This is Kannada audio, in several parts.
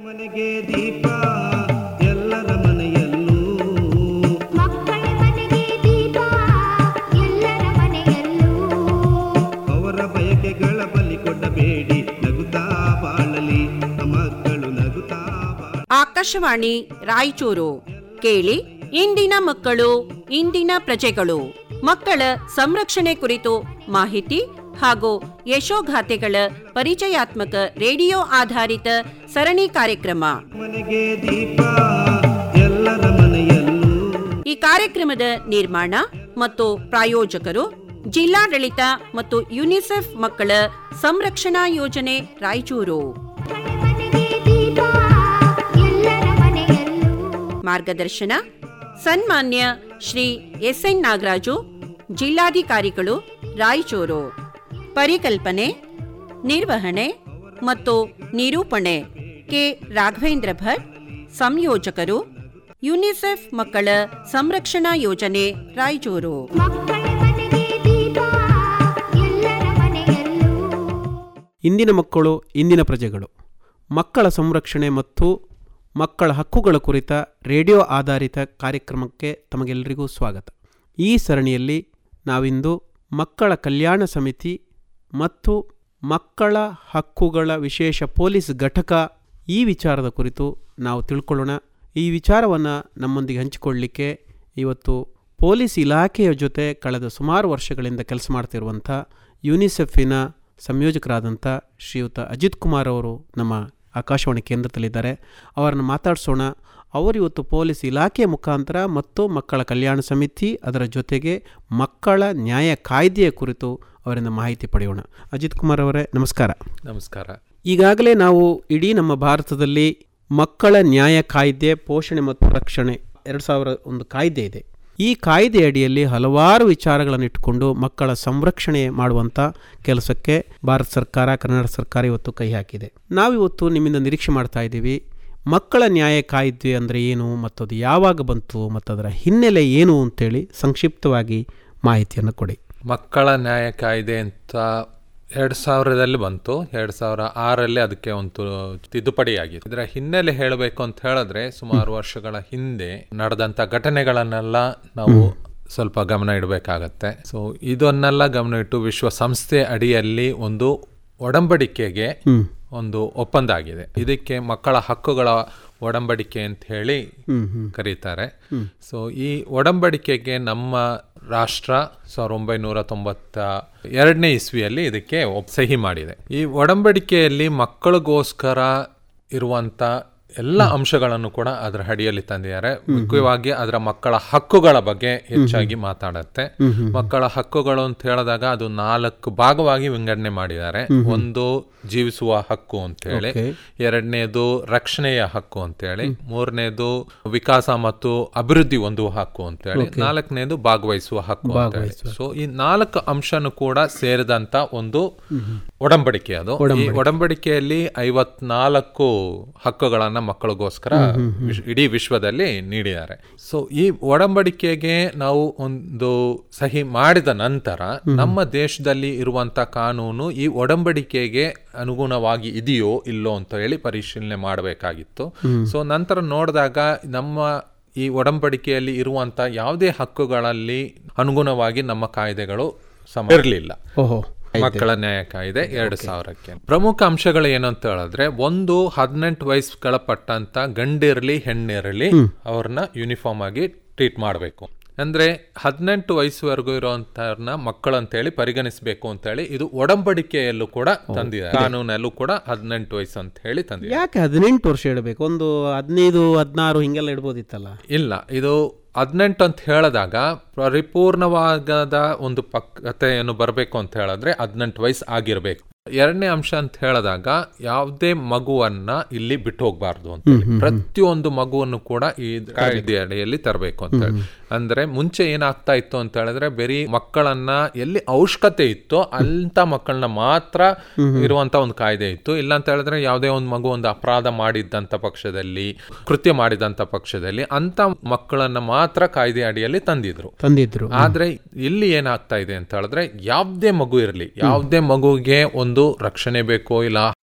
ಮನೆಗೆ ದೀಪ ಎಲ್ಲರ ಮನೆಯಲ್ಲೂ, ಮಕ್ಕಳ ಮನೆಗೆ ದೀಪ ಎಲ್ಲರ ಮನೆಯಲ್ಲೂ, ಅವರ ಬಯಕೆಗಳ ಬಲಿ ಕೊಡಬೇಡಿ, ನಗುತ್ತಾ ಬಾಳಲಿ ಮಕ್ಕಳು, ನಗುತ್ತಾ ಬಾಳಲಿ. ಆಕಾಶವಾಣಿ ರಾಯಚೂರು ಕೇಳಿ, ಇಂದಿನ ಮಕ್ಕಳು ಇಂದಿನ ಪ್ರಜೆಗಳು, ಮಕ್ಕಳ ಸಂರಕ್ಷಣೆ ಕುರಿತು ಮಾಹಿತಿ ಹಾಗೂ ಯಶೋಗಾಥೆಗಳ ಪರಿಚಯಾತ್ಮಕ ರೇಡಿಯೋ ಆಧಾರಿತ ಸರಣಿ ಕಾರ್ಯಕ್ರಮ. ಮನೆಗೆ ದೀಪ ಎಲ್ಲರ ಮನೆಯಲ್ಲೂ. ಈ ಕಾರ್ಯಕ್ರಮದ ನಿರ್ಮಾಣ ಮತ್ತು ಪ್ರಾಯೋಜಕರು ಜಿಲ್ಲಾಡಳಿತ ಮತ್ತು ಯುನಿಸೆಫ್ ಮಕ್ಕಳ ಸಂರಕ್ಷಣಾ ಯೋಜನೆ ರಾಯಚೂರು. ಮನೆಗೆ ದೀಪ ಎಲ್ಲರ ಮನೆಯಲ್ಲೂ. ಮಾರ್ಗದರ್ಶನ ಸನ್ಮಾನ್ಯ ಶ್ರೀ ಎಸ್.ಎನ್. ನಾಗರಾಜು, ಜಿಲ್ಲಾಧಿಕಾರಿಗಳು ರಾಯಚೂರು. ಪರಿಕಲ್ಪನೆ, ನಿರ್ವಹಣೆ ಮತ್ತು ನಿರೂಪಣೆ ಕೆ. ರಾಘವೇಂದ್ರ ಭಟ್. ಸಂಯೋಜಕರು ಯುನಿಸೆಫ್ ಮಕ್ಕಳ ಸಂರಕ್ಷಣಾ ಯೋಜನೆ ರಾಯಚೂರು. ಮಕ್ಕಳ ಮನೆಗೆ ದೀಪ ಎಲ್ಲರ ಮನೆಯಲ್ಲೂ. ಇಂದಿನ ಮಕ್ಕಳು ಇಂದಿನ ಪ್ರಜೆಗಳು, ಮಕ್ಕಳ ಸಂರಕ್ಷಣೆ ಮತ್ತು ಮಕ್ಕಳ ಹಕ್ಕುಗಳ ಕುರಿತ ರೇಡಿಯೋ ಆಧಾರಿತ ಕಾರ್ಯಕ್ರಮಕ್ಕೆ ತಮಗೆಲ್ಲರಿಗೂ ಸ್ವಾಗತ. ಈ ಸರಣಿಯಲ್ಲಿ ನಾವಿಂದು ಮಕ್ಕಳ ಕಲ್ಯಾಣ ಸಮಿತಿ ಮತ್ತು ಮಕ್ಕಳ ಹಕ್ಕುಗಳ ವಿಶೇಷ ಪೊಲೀಸ್ ಘಟಕ ಈ ವಿಚಾರದ ಕುರಿತು ನಾವು ತಿಳ್ಕೊಳ್ಳೋಣ. ಈ ವಿಚಾರವನ್ನು ನಮ್ಮೊಂದಿಗೆ ಹಂಚಿಕೊಳ್ಳಲಿಕ್ಕೆ ಇವತ್ತು ಪೊಲೀಸ್ ಇಲಾಖೆಯ ಜೊತೆ ಕಳೆದ ಸುಮಾರು ವರ್ಷಗಳಿಂದ ಕೆಲಸ ಮಾಡ್ತಿರುವಂಥ ಯುನಿಸೆಫಿನ ಸಂಯೋಜಕರಾದಂಥ ಶ್ರೀಯುತ ಅಜಿತ್ ಕುಮಾರ್ ಅವರು ನಮ್ಮ ಆಕಾಶವಾಣಿ ಕೇಂದ್ರದಲ್ಲಿದ್ದಾರೆ. ಅವರನ್ನು ಮಾತಾಡಿಸೋಣ. ಅವರು ಇವತ್ತು ಪೊಲೀಸ್ ಇಲಾಖೆಯ ಮುಖಾಂತರ ಮತ್ತು ಮಕ್ಕಳ ಕಲ್ಯಾಣ ಸಮಿತಿ, ಅದರ ಜೊತೆಗೆ ಮಕ್ಕಳ ನ್ಯಾಯ ಕಾಯ್ದೆಯ ಕುರಿತು ಅವರಿಂದ ಮಾಹಿತಿ ಪಡೆಯೋಣ. ಅಜಿತ್ ಕುಮಾರ್ ಅವರೇ, ನಮಸ್ಕಾರ. ನಮಸ್ಕಾರ. ಈಗಾಗಲೇ ನಾವು ಇಡೀ ನಮ್ಮ ಭಾರತದಲ್ಲಿ ಮಕ್ಕಳ ನ್ಯಾಯ ಕಾಯ್ದೆ, ಪೋಷಣೆ ಮತ್ತು ರಕ್ಷಣೆ 2001 ಕಾಯ್ದೆ ಇದೆ. ಈ ಕಾಯ್ದೆ ಅಡಿಯಲ್ಲಿ ಹಲವಾರು ವಿಚಾರಗಳನ್ನು ಇಟ್ಟುಕೊಂಡು ಮಕ್ಕಳ ಸಂರಕ್ಷಣೆ ಮಾಡುವಂಥ ಕೆಲಸಕ್ಕೆ ಭಾರತ ಸರ್ಕಾರ, ಕರ್ನಾಟಕ ಸರ್ಕಾರ ಇವತ್ತು ಕೈ ಹಾಕಿದೆ. ನಾವಿವತ್ತು ನಿಮ್ಮಿಂದ ನಿರೀಕ್ಷೆ ಮಾಡ್ತಾ ಇದ್ದೀವಿ, ಮಕ್ಕಳ ನ್ಯಾಯ ಕಾಯ್ದೆ ಅಂದರೆ ಏನು, ಮತ್ತು ಅದು ಯಾವಾಗ ಬಂತು, ಮತ್ತು ಅದರ ಹಿನ್ನೆಲೆ ಏನು ಅಂತೇಳಿ ಸಂಕ್ಷಿಪ್ತವಾಗಿ ಮಾಹಿತಿಯನ್ನು ಕೊಡಿ. ಮಕ್ಕಳ ನ್ಯಾಯ ಕಾಯ್ದೆ ಅಂತ 2000 ಬಂತು. 2006 ಅದಕ್ಕೆ ಒಂದು ತಿದ್ದುಪಡಿ ಆಗಿದೆ. ಇದರ ಹಿನ್ನೆಲೆ ಹೇಳಬೇಕು ಅಂತ ಹೇಳಿದ್ರೆ, ಸುಮಾರು ವರ್ಷಗಳ ಹಿಂದೆ ನಡೆದಂತ ಘಟನೆಗಳನ್ನೆಲ್ಲ ನಾವು ಸ್ವಲ್ಪ ಗಮನ ಇಡಬೇಕಾಗತ್ತೆ. ಸೊ ಇದನ್ನೆಲ್ಲ ಗಮನ ಇಟ್ಟು ವಿಶ್ವಸಂಸ್ಥೆ ಅಡಿಯಲ್ಲಿ ಒಂದು ಒಡಂಬಡಿಕೆಗೆ ಒಂದು ಒಪ್ಪಂದ ಆಗಿದೆ. ಇದಕ್ಕೆ ಮಕ್ಕಳ ಹಕ್ಕುಗಳ ಒಡಂಬಡಿಕೆ ಅಂತ ಹೇಳಿ ಕರೀತಾರೆ. ಸೊ ಈ ಒಡಂಬಡಿಕೆಗೆ ನಮ್ಮ ರಾಷ್ಟ್ರ 1992 ಇಸ್ವಿಯಲ್ಲಿ ಇದಕ್ಕೆ ಸಹಿ ಮಾಡಿದೆ. ಈ ಒಡಂಬಡಿಕೆಯಲ್ಲಿ ಮಕ್ಕಳಿಗೋಸ್ಕರ ಇರುವಂತ ಎಲ್ಲ ಅಂಶಗಳನ್ನು ಕೂಡ ಅದರ ಅಡಿಯಲ್ಲಿ ತಂದಿದ್ದಾರೆ. ಮುಖ್ಯವಾಗಿ ಅದರ ಮಕ್ಕಳ ಹಕ್ಕುಗಳ ಬಗ್ಗೆ ಹೆಚ್ಚಾಗಿ ಮಾತಾಡುತ್ತೆ. ಮಕ್ಕಳ ಹಕ್ಕುಗಳು ಅಂತ ಹೇಳಿದಾಗ ಅದು 4 ಭಾಗವಾಗಿ ವಿಂಗಡಣೆ ಮಾಡಿದ್ದಾರೆ. ಒಂದು ಜೀವಿಸುವ ಹಕ್ಕು ಅಂತ ಹೇಳಿ, ಎರಡನೇದು ರಕ್ಷಣೆಯ ಹಕ್ಕು ಅಂತ ಹೇಳಿ, ಮೂರನೇದು ವಿಕಾಸ ಮತ್ತು ಅಭಿವೃದ್ಧಿ ಹೊಂದುವ ಹಕ್ಕು ಅಂತ ಹೇಳಿ, ನಾಲ್ಕನೇದು ಭಾಗವಹಿಸುವ ಹಕ್ಕು ಅಂತ ಹೇಳಿ. ಸೊ ಈ 4 ಅಂಶನು ಕೂಡ ಸೇರಿದಂತ ಒಂದು ಒಡಂಬಡಿಕೆ ಅದು. ಈ ಒಡಂಬಡಿಕೆಯಲ್ಲಿ 54 ಹಕ್ಕುಗಳನ್ನ ಮಕ್ಕಳಿಗೋಸ್ಕರ ಇಡೀ ವಿಶ್ವದಲ್ಲಿ ನೀಡಿದ್ದಾರೆ. ಸೊ ಈ ಒಡಂಬಡಿಕೆಗೆ ನಾವು ಒಂದು ಸಹಿ ಮಾಡಿದ ನಂತರ ನಮ್ಮ ದೇಶದಲ್ಲಿ ಇರುವಂತ ಕಾನೂನು ಈ ಒಡಂಬಡಿಕೆಗೆ ಅನುಗುಣವಾಗಿ ಇದೆಯೋ ಇಲ್ಲೋ ಅಂತ ಹೇಳಿ ಪರಿಶೀಲನೆ ಮಾಡಬೇಕಾಗಿತ್ತು. ಸೊ ನಂತರ ನೋಡಿದಾಗ ನಮ್ಮ ಈ ಒಡಂಬಡಿಕೆಯಲ್ಲಿ ಇರುವಂತ ಯಾವುದೇ ಹಕ್ಕುಗಳಲ್ಲಿ ಅನುಗುಣವಾಗಿ ನಮ್ಮ ಕಾಯ್ದೆಗಳು ಇರಲಿಲ್ಲ. ಮಕ್ಕಳ ನ್ಯಾಯ ಕಾಯ್ದೆ 2000ಕ್ಕೆ ಪ್ರಮುಖ ಅಂಶಗಳು ಏನು ಅಂತ ಹೇಳಿದ್ರೆ, ಒಂದು 18 ವಯಸ್ಸುಗಳ ಪಟ್ಟಂತ ಗಂಡಿರಲಿ ಹೆಣ್ಣಿರಲಿ ಅವ್ರನ್ನ ಯೂನಿಫಾರ್ಮ್ ಆಗಿ ಟ್ರೀಟ್ ಮಾಡಬೇಕು. ಅಂದ್ರೆ 18 ವಯಸ್ಸುವರೆಗೂ ಇರುವಂತವ್ರನ್ನ ಮಕ್ಕಳು ಅಂತ ಹೇಳಿ ಪರಿಗಣಿಸಬೇಕು ಅಂತ ಹೇಳಿ ಇದು ಒಡಂಬಡಿಕೆಯಲ್ಲೂ ಕೂಡ ತಂದಿದ್ದಾರೆ. ಕಾನೂನಲ್ಲೂ ಕೂಡ 18 ವಯಸ್ಸು ಅಂತ ಹೇಳಿ ತಂದಿದ್ದಾರೆ. ಯಾಕೆ 18 ವರ್ಷ ಇಡಬೇಕು? ಒಂದು 15, 16 ಹಿಂಗೆಲ್ಲ ಇಡ್ಬೋದಿತ್ತಲ್ಲ? ಇಲ್ಲ, ಇದು 18 ಅಂತ ಹೇಳಿದಾಗ ಪರಿಪೂರ್ಣವಾದ ಒಂದು ಪಕ್ವತೆಯನ್ನು ಬರಬೇಕು ಅಂತ ಹೇಳಿದ್ರೆ 18 ವಯಸ್ಸು ಆಗಿರ್ಬೇಕು. ಎರಡನೇ ಅಂಶ ಅಂತ ಹೇಳಿದಾಗ ಯಾವುದೇ ಮಗುವನ್ನ ಇಲ್ಲಿ ಬಿಟ್ಟು ಹೋಗ್ಬಾರ್ದು ಅಂತ ಹೇಳಿ, ಪ್ರತಿಯೊಂದು ಮಗುವನ್ನು ಕೂಡ ಈ ಕಾಯ್ದೆ ಅಡಿಯಲ್ಲಿ ತರಬೇಕು ಅಂತ ಹೇಳಿ. ಅಂದ್ರೆ ಮುಂಚೆ ಏನಾಗ್ತಾ ಇತ್ತು ಅಂತ ಹೇಳಿದ್ರೆ, ಬರೀ ಮಕ್ಕಳನ್ನ ಎಲ್ಲಿ ಅವಶ್ಯಕತೆ ಇತ್ತೋ ಅಂತ ಮಕ್ಕಳನ್ನ ಮಾತ್ರ ಇರುವಂತ ಒಂದು ಕಾಯ್ದೆ ಇತ್ತು. ಇಲ್ಲ ಅಂತ ಹೇಳಿದ್ರೆ ಯಾವುದೇ ಒಂದು ಮಗು ಒಂದು ಅಪರಾಧ ಮಾಡಿದ್ದಂತ ಪಕ್ಷದಲ್ಲಿ, ಕೃತ್ಯ ಮಾಡಿದಂತ ಪಕ್ಷದಲ್ಲಿ ಅಂತ ಮಕ್ಕಳನ್ನ ಮಾತ್ರ ಕಾಯ್ದೆ ಅಡಿಯಲ್ಲಿ ತಂದಿದ್ರು. ಆದ್ರೆ ಇಲ್ಲಿ ಏನಾಗ್ತಾ ಇದೆ ಅಂತ ಹೇಳಿದ್ರೆ, ಯಾವುದೇ ಮಗು ಇರಲಿ, ಯಾವುದೇ ಮಗುಗೆ ಒಂದು ರಕ್ಷಣೆ ಬೇಕೋ ಇಲ್ಲ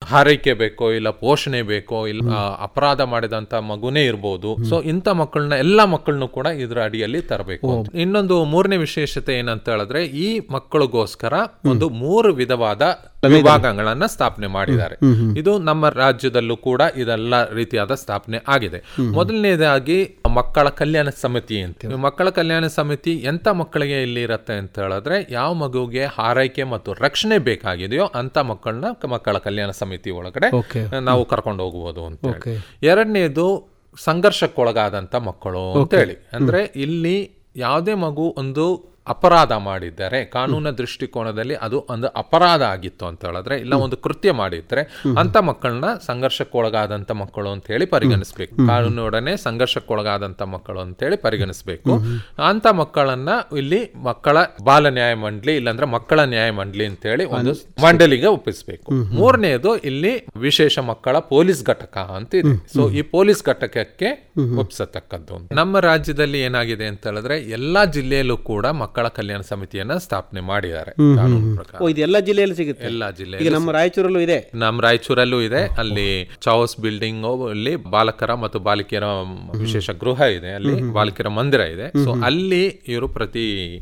ಹಾರೈಕೆ ಬೇಕೋ ಇಲ್ಲ ಪೋಷಣೆ ಬೇಕೋ ಇಲ್ಲ ಅಪರಾಧ ಮಾಡಿದಂತ ಮಗುನೇ ಇರ್ಬೋದು. ಸೊ ಇಂಥ ಮಕ್ಕಳನ್ನ ಎಲ್ಲಾ ಮಕ್ಕಳನ್ನು ಕೂಡ ಇದ್ರ ಅಡಿಯಲ್ಲಿ ತರಬೇಕು. ಇನ್ನೊಂದು ಮೂರನೇ ವಿಶೇಷತೆ ಏನಂತ ಹೇಳಿದ್ರೆ, ಈ ಮಕ್ಕಳಿಗೋಸ್ಕರ ಒಂದು 3 ವಿಧವಾದ ವಿಭಾಗಗಳನ್ನ ಸ್ಥಾಪನೆ ಮಾಡಿದ್ದಾರೆ. ಇದು ನಮ್ಮ ರಾಜ್ಯದಲ್ಲೂ ಕೂಡ ಇದೆಲ್ಲ ರೀತಿಯಾದ ಸ್ಥಾಪನೆ ಆಗಿದೆ. ಮೊದಲನೇದಾಗಿ ಮಕ್ಕಳ ಕಲ್ಯಾಣ ಸಮಿತಿ ಅಂತ. ಮಕ್ಕಳ ಕಲ್ಯಾಣ ಸಮಿತಿ ಎಂತ ಮಕ್ಕಳಿಗೆ ಇಲ್ಲಿ ಇರತ್ತೆ ಅಂತ ಹೇಳಿದ್ರೆ, ಯಾವ ಮಗುವಿಗೆ ಹಾರೈಕೆ ಮತ್ತು ರಕ್ಷಣೆ ಬೇಕಾಗಿದೆಯೋ ಅಂತ ಮಕ್ಕಳನ್ನ ಮಕ್ಕಳ ಕಲ್ಯಾಣ ಸಮಿತಿ ಒಳಗಡೆ ನಾವು ಕರ್ಕೊಂಡು ಹೋಗಬಹುದು ಅಂತ ಹೇಳಿ. ಎರಡನೇದು ಸಂಘರ್ಷಕ್ಕೊಳಗಾದಂತ ಮಕ್ಕಳು ಅಂತ ಹೇಳಿ, ಅಂದ್ರೆ ಇಲ್ಲಿ ಯಾವುದೇ ಮಗು ಒಂದು ಅಪರಾಧ ಮಾಡಿದ್ದಾರೆ, ಕಾನೂನಿನ ದೃಷ್ಟಿಕೋನದಲ್ಲಿ ಅದು ಒಂದು ಅಪರಾಧ ಆಗಿತ್ತು ಅಂತ ಹೇಳಿದ್ರೆ, ಇಲ್ಲ ಒಂದು ಕೃತ್ಯ ಮಾಡಿದ್ರೆ ಅಂತ ಮಕ್ಕಳನ್ನ ಸಂಘರ್ಷಕ್ಕೊಳಗಾದಂತ ಮಕ್ಕಳು ಅಂತ ಹೇಳಿ ಪರಿಗಣಿಸಬೇಕು. ಕಾನೂನೊಡನೆ ಸಂಘರ್ಷಕ್ಕೊಳಗಾದಂತ ಮಕ್ಕಳು ಅಂತ ಹೇಳಿ ಪರಿಗಣಿಸಬೇಕು. ಅಂತ ಮಕ್ಕಳನ್ನ ಇಲ್ಲಿ ಮಕ್ಕಳ ಬಾಲ ನ್ಯಾಯ ಮಂಡಳಿ ಇಲ್ಲಾಂದ್ರೆ ಮಕ್ಕಳ ನ್ಯಾಯ ಮಂಡಳಿ ಅಂತ ಹೇಳಿ ಒಂದು ಮಂಡಳಿಗೆ ಒಪ್ಪಿಸಬೇಕು. ಮೂರನೇದು ಇಲ್ಲಿ ವಿಶೇಷ ಮಕ್ಕಳ ಪೊಲೀಸ್ ಘಟಕ ಅಂತ ಇದೆ. ಸೊ ಈ ಪೊಲೀಸ್ ಘಟಕಕ್ಕೆ ಒಪ್ಪಿಸತಕ್ಕದ್ದು. ನಮ್ಮ ರಾಜ್ಯದಲ್ಲಿ ಏನಾಗಿದೆ ಅಂತ ಹೇಳಿದ್ರೆ, ಎಲ್ಲಾ ಜಿಲ್ಲೆಯಲ್ಲೂ ಕೂಡ ಮಕ್ಕಳ ಕಲ್ಯಾಣ ಸಮಿತಿಯನ್ನ ಸ್ಥಾಪನೆ ಮಾಡಿದ್ದಾರೆ ಕಾನೂನು ಪ್ರಕಾರ. ಎಲ್ಲ ಜಿಲ್ಲೆಯಲ್ಲಿ ಸಿಗುತ್ತೆ. ಎಲ್ಲಾ ಜಿಲ್ಲೆ ನಮ್ಮ ರಾಯಚೂರಲ್ಲೂ ಇದೆ. ನಮ್ಮ ರಾಯಚೂರಲ್ಲೂ ಇದೆ. ಅಲ್ಲಿ ಚೌಸ್ ಬಿಲ್ಡಿಂಗ್ ಅಲ್ಲಿ ಬಾಲಕರ ಮತ್ತು ಬಾಲಿಕೆಯರ ವಿಶೇಷ ಗೃಹ ಇದೆ, ಅಲ್ಲಿ ಬಾಲಕಿಯರ ಮಂದಿರ ಇದೆ. ಸೊ ಅಲ್ಲಿ ಇವರು ಪ್ರತಿ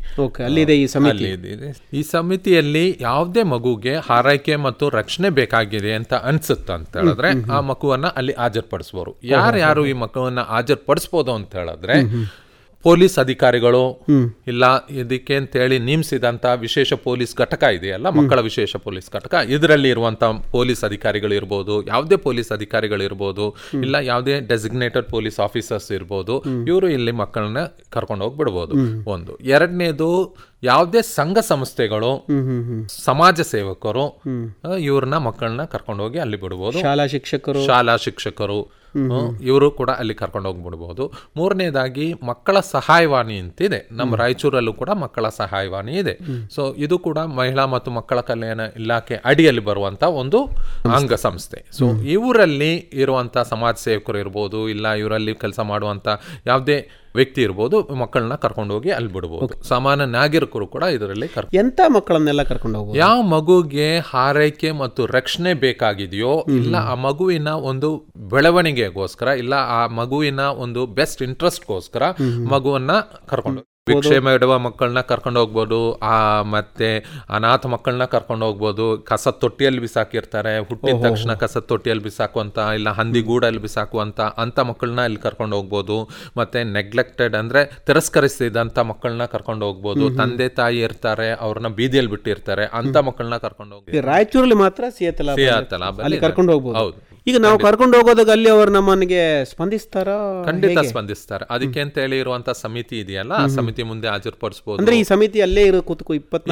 ಈ ಸಮಿತಿಯಲ್ಲಿ ಯಾವುದೇ ಮಗುಗೆ ಹಾರೈಕೆ ಮತ್ತು ರಕ್ಷಣೆ ಬೇಕಾಗಿದೆ ಅಂತ ಅನ್ಸುತ್ತ ಅಂತ ಹೇಳಿದ್ರೆ, ಆ ಮಗುವನ್ನ ಅಲ್ಲಿ ಹಾಜರ್ಪಡಿಸಬಹುದು. ಯಾರು ಈ ಮಗುವನ್ನ ಹಾಜರ್ಪಡಿಸಬಹುದು ಅಂತ ಹೇಳಿದ್ರೆ, ಪೊಲೀಸ್ ಅಧಿಕಾರಿಗಳು ಇಲ್ಲ ಇದಕ್ಕೆ ಅಂತ ಹೇಳಿ ನೇಮಿಸಿದಂತ ವಿಶೇಷ ಪೊಲೀಸ್ ಘಟಕ ಇದೆಯಲ್ಲ, ಮಕ್ಕಳ ವಿಶೇಷ ಪೊಲೀಸ್ ಘಟಕ, ಇದರಲ್ಲಿ ಇರುವಂತ ಪೊಲೀಸ್ ಅಧಿಕಾರಿಗಳು ಇರ್ಬೋದು, ಯಾವುದೇ ಪೊಲೀಸ್ ಅಧಿಕಾರಿಗಳು ಇರ್ಬೋದು, ಇಲ್ಲ ಯಾವುದೇ ಡೆಸಿಗ್ನೇಟೆಡ್ ಪೊಲೀಸ್ ಆಫೀಸರ್ಸ್ ಇರ್ಬೋದು, ಇವರು ಇಲ್ಲಿ ಮಕ್ಕಳನ್ನ ಕರ್ಕೊಂಡು ಹೋಗ್ಬಿಡ್ಬೋದು. ಒಂದು. ಎರಡನೇದು, ಯಾವುದೇ ಸಂಘ ಸಂಸ್ಥೆಗಳು, ಸಮಾಜ ಸೇವಕರು ಇವ್ರನ್ನ ಮಕ್ಕಳನ್ನ ಕರ್ಕೊಂಡು ಹೋಗಿ ಅಲ್ಲಿ ಬಿಡ್ಬೋದು. ಶಾಲಾ ಶಿಕ್ಷಕರು ಇವರು ಕೂಡ ಅಲ್ಲಿ ಕರ್ಕೊಂಡು ಹೋಗ್ಬಿಡ್ಬೋದು. ಮೂರನೇದಾಗಿ ಮಕ್ಕಳ ಸಹಾಯವಾಣಿ ಅಂತಿದೆ. ನಮ್ಮ ರಾಯಚೂರಲ್ಲೂ ಕೂಡ ಮಕ್ಕಳ ಸಹಾಯವಾಣಿ ಇದೆ. ಸೊ ಇದು ಕೂಡ ಮಹಿಳಾ ಮತ್ತು ಮಕ್ಕಳ ಕಲ್ಯಾಣ ಇಲಾಖೆ ಅಡಿಯಲ್ಲಿ ಬರುವಂತ ಒಂದು ಅಂಗ ಸಂಸ್ಥೆ. ಸೊ ಇವರಲ್ಲಿ ಇರುವಂತ ಸಮಾಜ ಸೇವಕರು ಇರ್ಬೋದು, ಇಲ್ಲ ಇವರಲ್ಲಿ ಕೆಲಸ ಮಾಡುವಂತ ಯಾವುದೇ ವ್ಯಕ್ತಿ ಇರ್ಬೋದು, ಮಕ್ಕಳನ್ನ ಕರ್ಕೊಂಡು ಹೋಗಿ ಅಲ್ಲಿ ಬಿಡಬಹುದು. ಸಾಮಾನ್ಯ ನಾಗರಿಕರು ಕೂಡ ಇದರಲ್ಲಿ ಎಂತ ಮಕ್ಕಳನ್ನೆಲ್ಲ ಕರ್ಕೊಂಡು ಹೋಗ್ಬೋದು. ಯಾವ ಮಗುಗೆ ಹಾರೈಕೆ ಮತ್ತು ರಕ್ಷಣೆ ಬೇಕಾಗಿದೆಯೋ, ಇಲ್ಲ ಆ ಮಗುವಿನ ಒಂದು ಬೆಳವಣಿಗೆಗೋಸ್ಕರ, ಇಲ್ಲ ಆ ಮಗುವಿನ ಒಂದು ಬೆಸ್ಟ್ ಇಂಟ್ರೆಸ್ಟ್ಗೋಸ್ಕರ ಮಗುವನ್ನ ಕರ್ಕೊಂಡು ಭಿಕ್ಷೆ ಮಾಡುವ ಮಕ್ಕಳನ್ನ ಕರ್ಕೊಂಡು ಹೋಗ್ಬೋದು, ಮತ್ತೆ ಅನಾಥ ಮಕ್ಕಳನ್ನ ಕರ್ಕೊಂಡು ಹೋಗ್ಬೋದು. ಕಸ ತೊಟ್ಟಿಯಲ್ಲಿ ಬಿಸಾಕಿರ್ತಾರೆ, ಹುಟ್ಟಿದ ತಕ್ಷಣ ಕಸ ತೊಟ್ಟಿಯಲ್ಲಿ ಬಿಸಾಕುವಂತ, ಇಲ್ಲ ಹಂದಿಗೂಡಲ್ಲಿ ಬಿಸಾಕುವಂತ ಅಂತ ಮಕ್ಕಳನ್ನ ಇಲ್ಲಿ ಕರ್ಕೊಂಡು ಹೋಗ್ಬೋದು. ಮತ್ತೆ ನೆಗ್ಲೆಕ್ಟೆಡ್ ಅಂದ್ರೆ ತಿರಸ್ಕರಿಸಿದಂತ ಮಕ್ಕಳನ್ನ ಕರ್ಕೊಂಡು ಹೋಗ್ಬೋದು. ತಂದೆ ತಾಯಿ ಇರ್ತಾರೆ, ಅವ್ರನ್ನ ಬೀದಿಯಲ್ಲಿ ಬಿಟ್ಟಿರ್ತಾರೆ, ಅಂತ ಮಕ್ಕಳನ್ನ ಕರ್ಕೊಂಡು ಹೋಗ್ಬೋದು. ರಾಯಚೂರಲ್ಲಿ ಮಾತ್ರ ಸಿಯಾತಲಾಬಲ್ಲಿ ಕರ್ಕೊಂಡು ಹೋಗ್ಬೋದು. ಹೌದು. ಈಗ ನಾವು ಕರ್ಕೊಂಡು ಹೋಗೋದಾಗ ಅಲ್ಲಿ ಅವರು ನಮ್ಮನಿಗೆ ಸ್ಪಂದಿಸ್ತಾರ? ಖಂಡಿತ ಸ್ಪಂದಿಸ್ತಾರೆ. ಅದಕ್ಕೆ ಅಂತ ಹೇಳಿ ಇರುವಂತ ಸಮಿತಿ ಇದೆಯಲ್ಲ, ಆ ಸಮಿತಿ ಮುಂದೆ ಹಾಜರ್ಪಡಿಸಬಹುದು. ಅಂದ್ರೆ ಈ ಸಮಿತಿ ಅಲ್ಲೇ ಇರೋ ಕೂತ್ಕೊ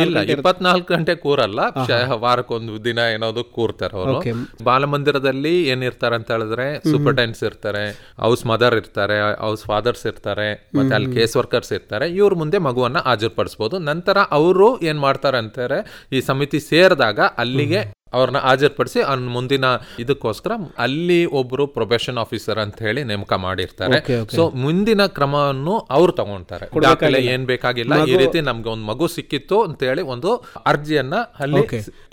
24 ಗಂಟೆ ಕೂರಲ್ಲ, ವಾರಕ್ಕೊಂದು ದಿನ ಏನಾದ್ರು ಕೂರ್ತಾರೆ ಅವರು. ಬಾಲಮಂದಿರದಲ್ಲಿ ಏನಿರ್ತಾರೆ ಅಂತ ಹೇಳಿದ್ರೆ, ಸೂಪರ್ಟೆಂಟ್ಸ್ ಇರ್ತಾರೆ, ಹೌಸ್ ಮದರ್ ಇರ್ತಾರೆ, ಹೌಸ್ ಫಾದರ್ಸ್ ಇರ್ತಾರೆ, ಮತ್ತೆ ಅಲ್ಲಿ ಕೇಸ್ ವರ್ಕರ್ಸ್ ಇರ್ತಾರೆ. ಇವ್ರ ಮುಂದೆ ಮಗುವನ್ನ ಹಾಜರ್ಪಡಿಸಬಹುದು. ನಂತರ ಅವರು ಏನ್ ಮಾಡ್ತಾರೆ ಅಂತಾರೆ, ಈ ಸಮಿತಿ ಸೇರಿದಾಗ ಅಲ್ಲಿಗೆ ಅವ್ರನ್ನ ಹಾಜರ್ಪಡಿಸಿ ಅವ್ನ ಮುಂದಿನ ಇದಕ್ಕೋಸ್ಕರ ಅಲ್ಲಿ ಒಬ್ರು ಪ್ರೊಬೇಷನ್ ಆಫೀಸರ್ ಅಂತ ಹೇಳಿ ನೇಮಕ ಮಾಡಿರ್ತಾರೆ. ಸೊ ಮುಂದಿನ ಕ್ರಮವನ್ನು ಅವ್ರು ತಗೊಂತಾರೆ. ದಾಖಲೆ ಏನ್ ಬೇಕಾಗಿಲ್ಲ, ಈ ರೀತಿ ನಮ್ಗೆ ಒಂದು ಮಗು ಸಿಕ್ಕಿತ್ತು ಅಂತ ಹೇಳಿ ಒಂದು ಅರ್ಜಿಯನ್ನ ಅಲ್ಲಿ,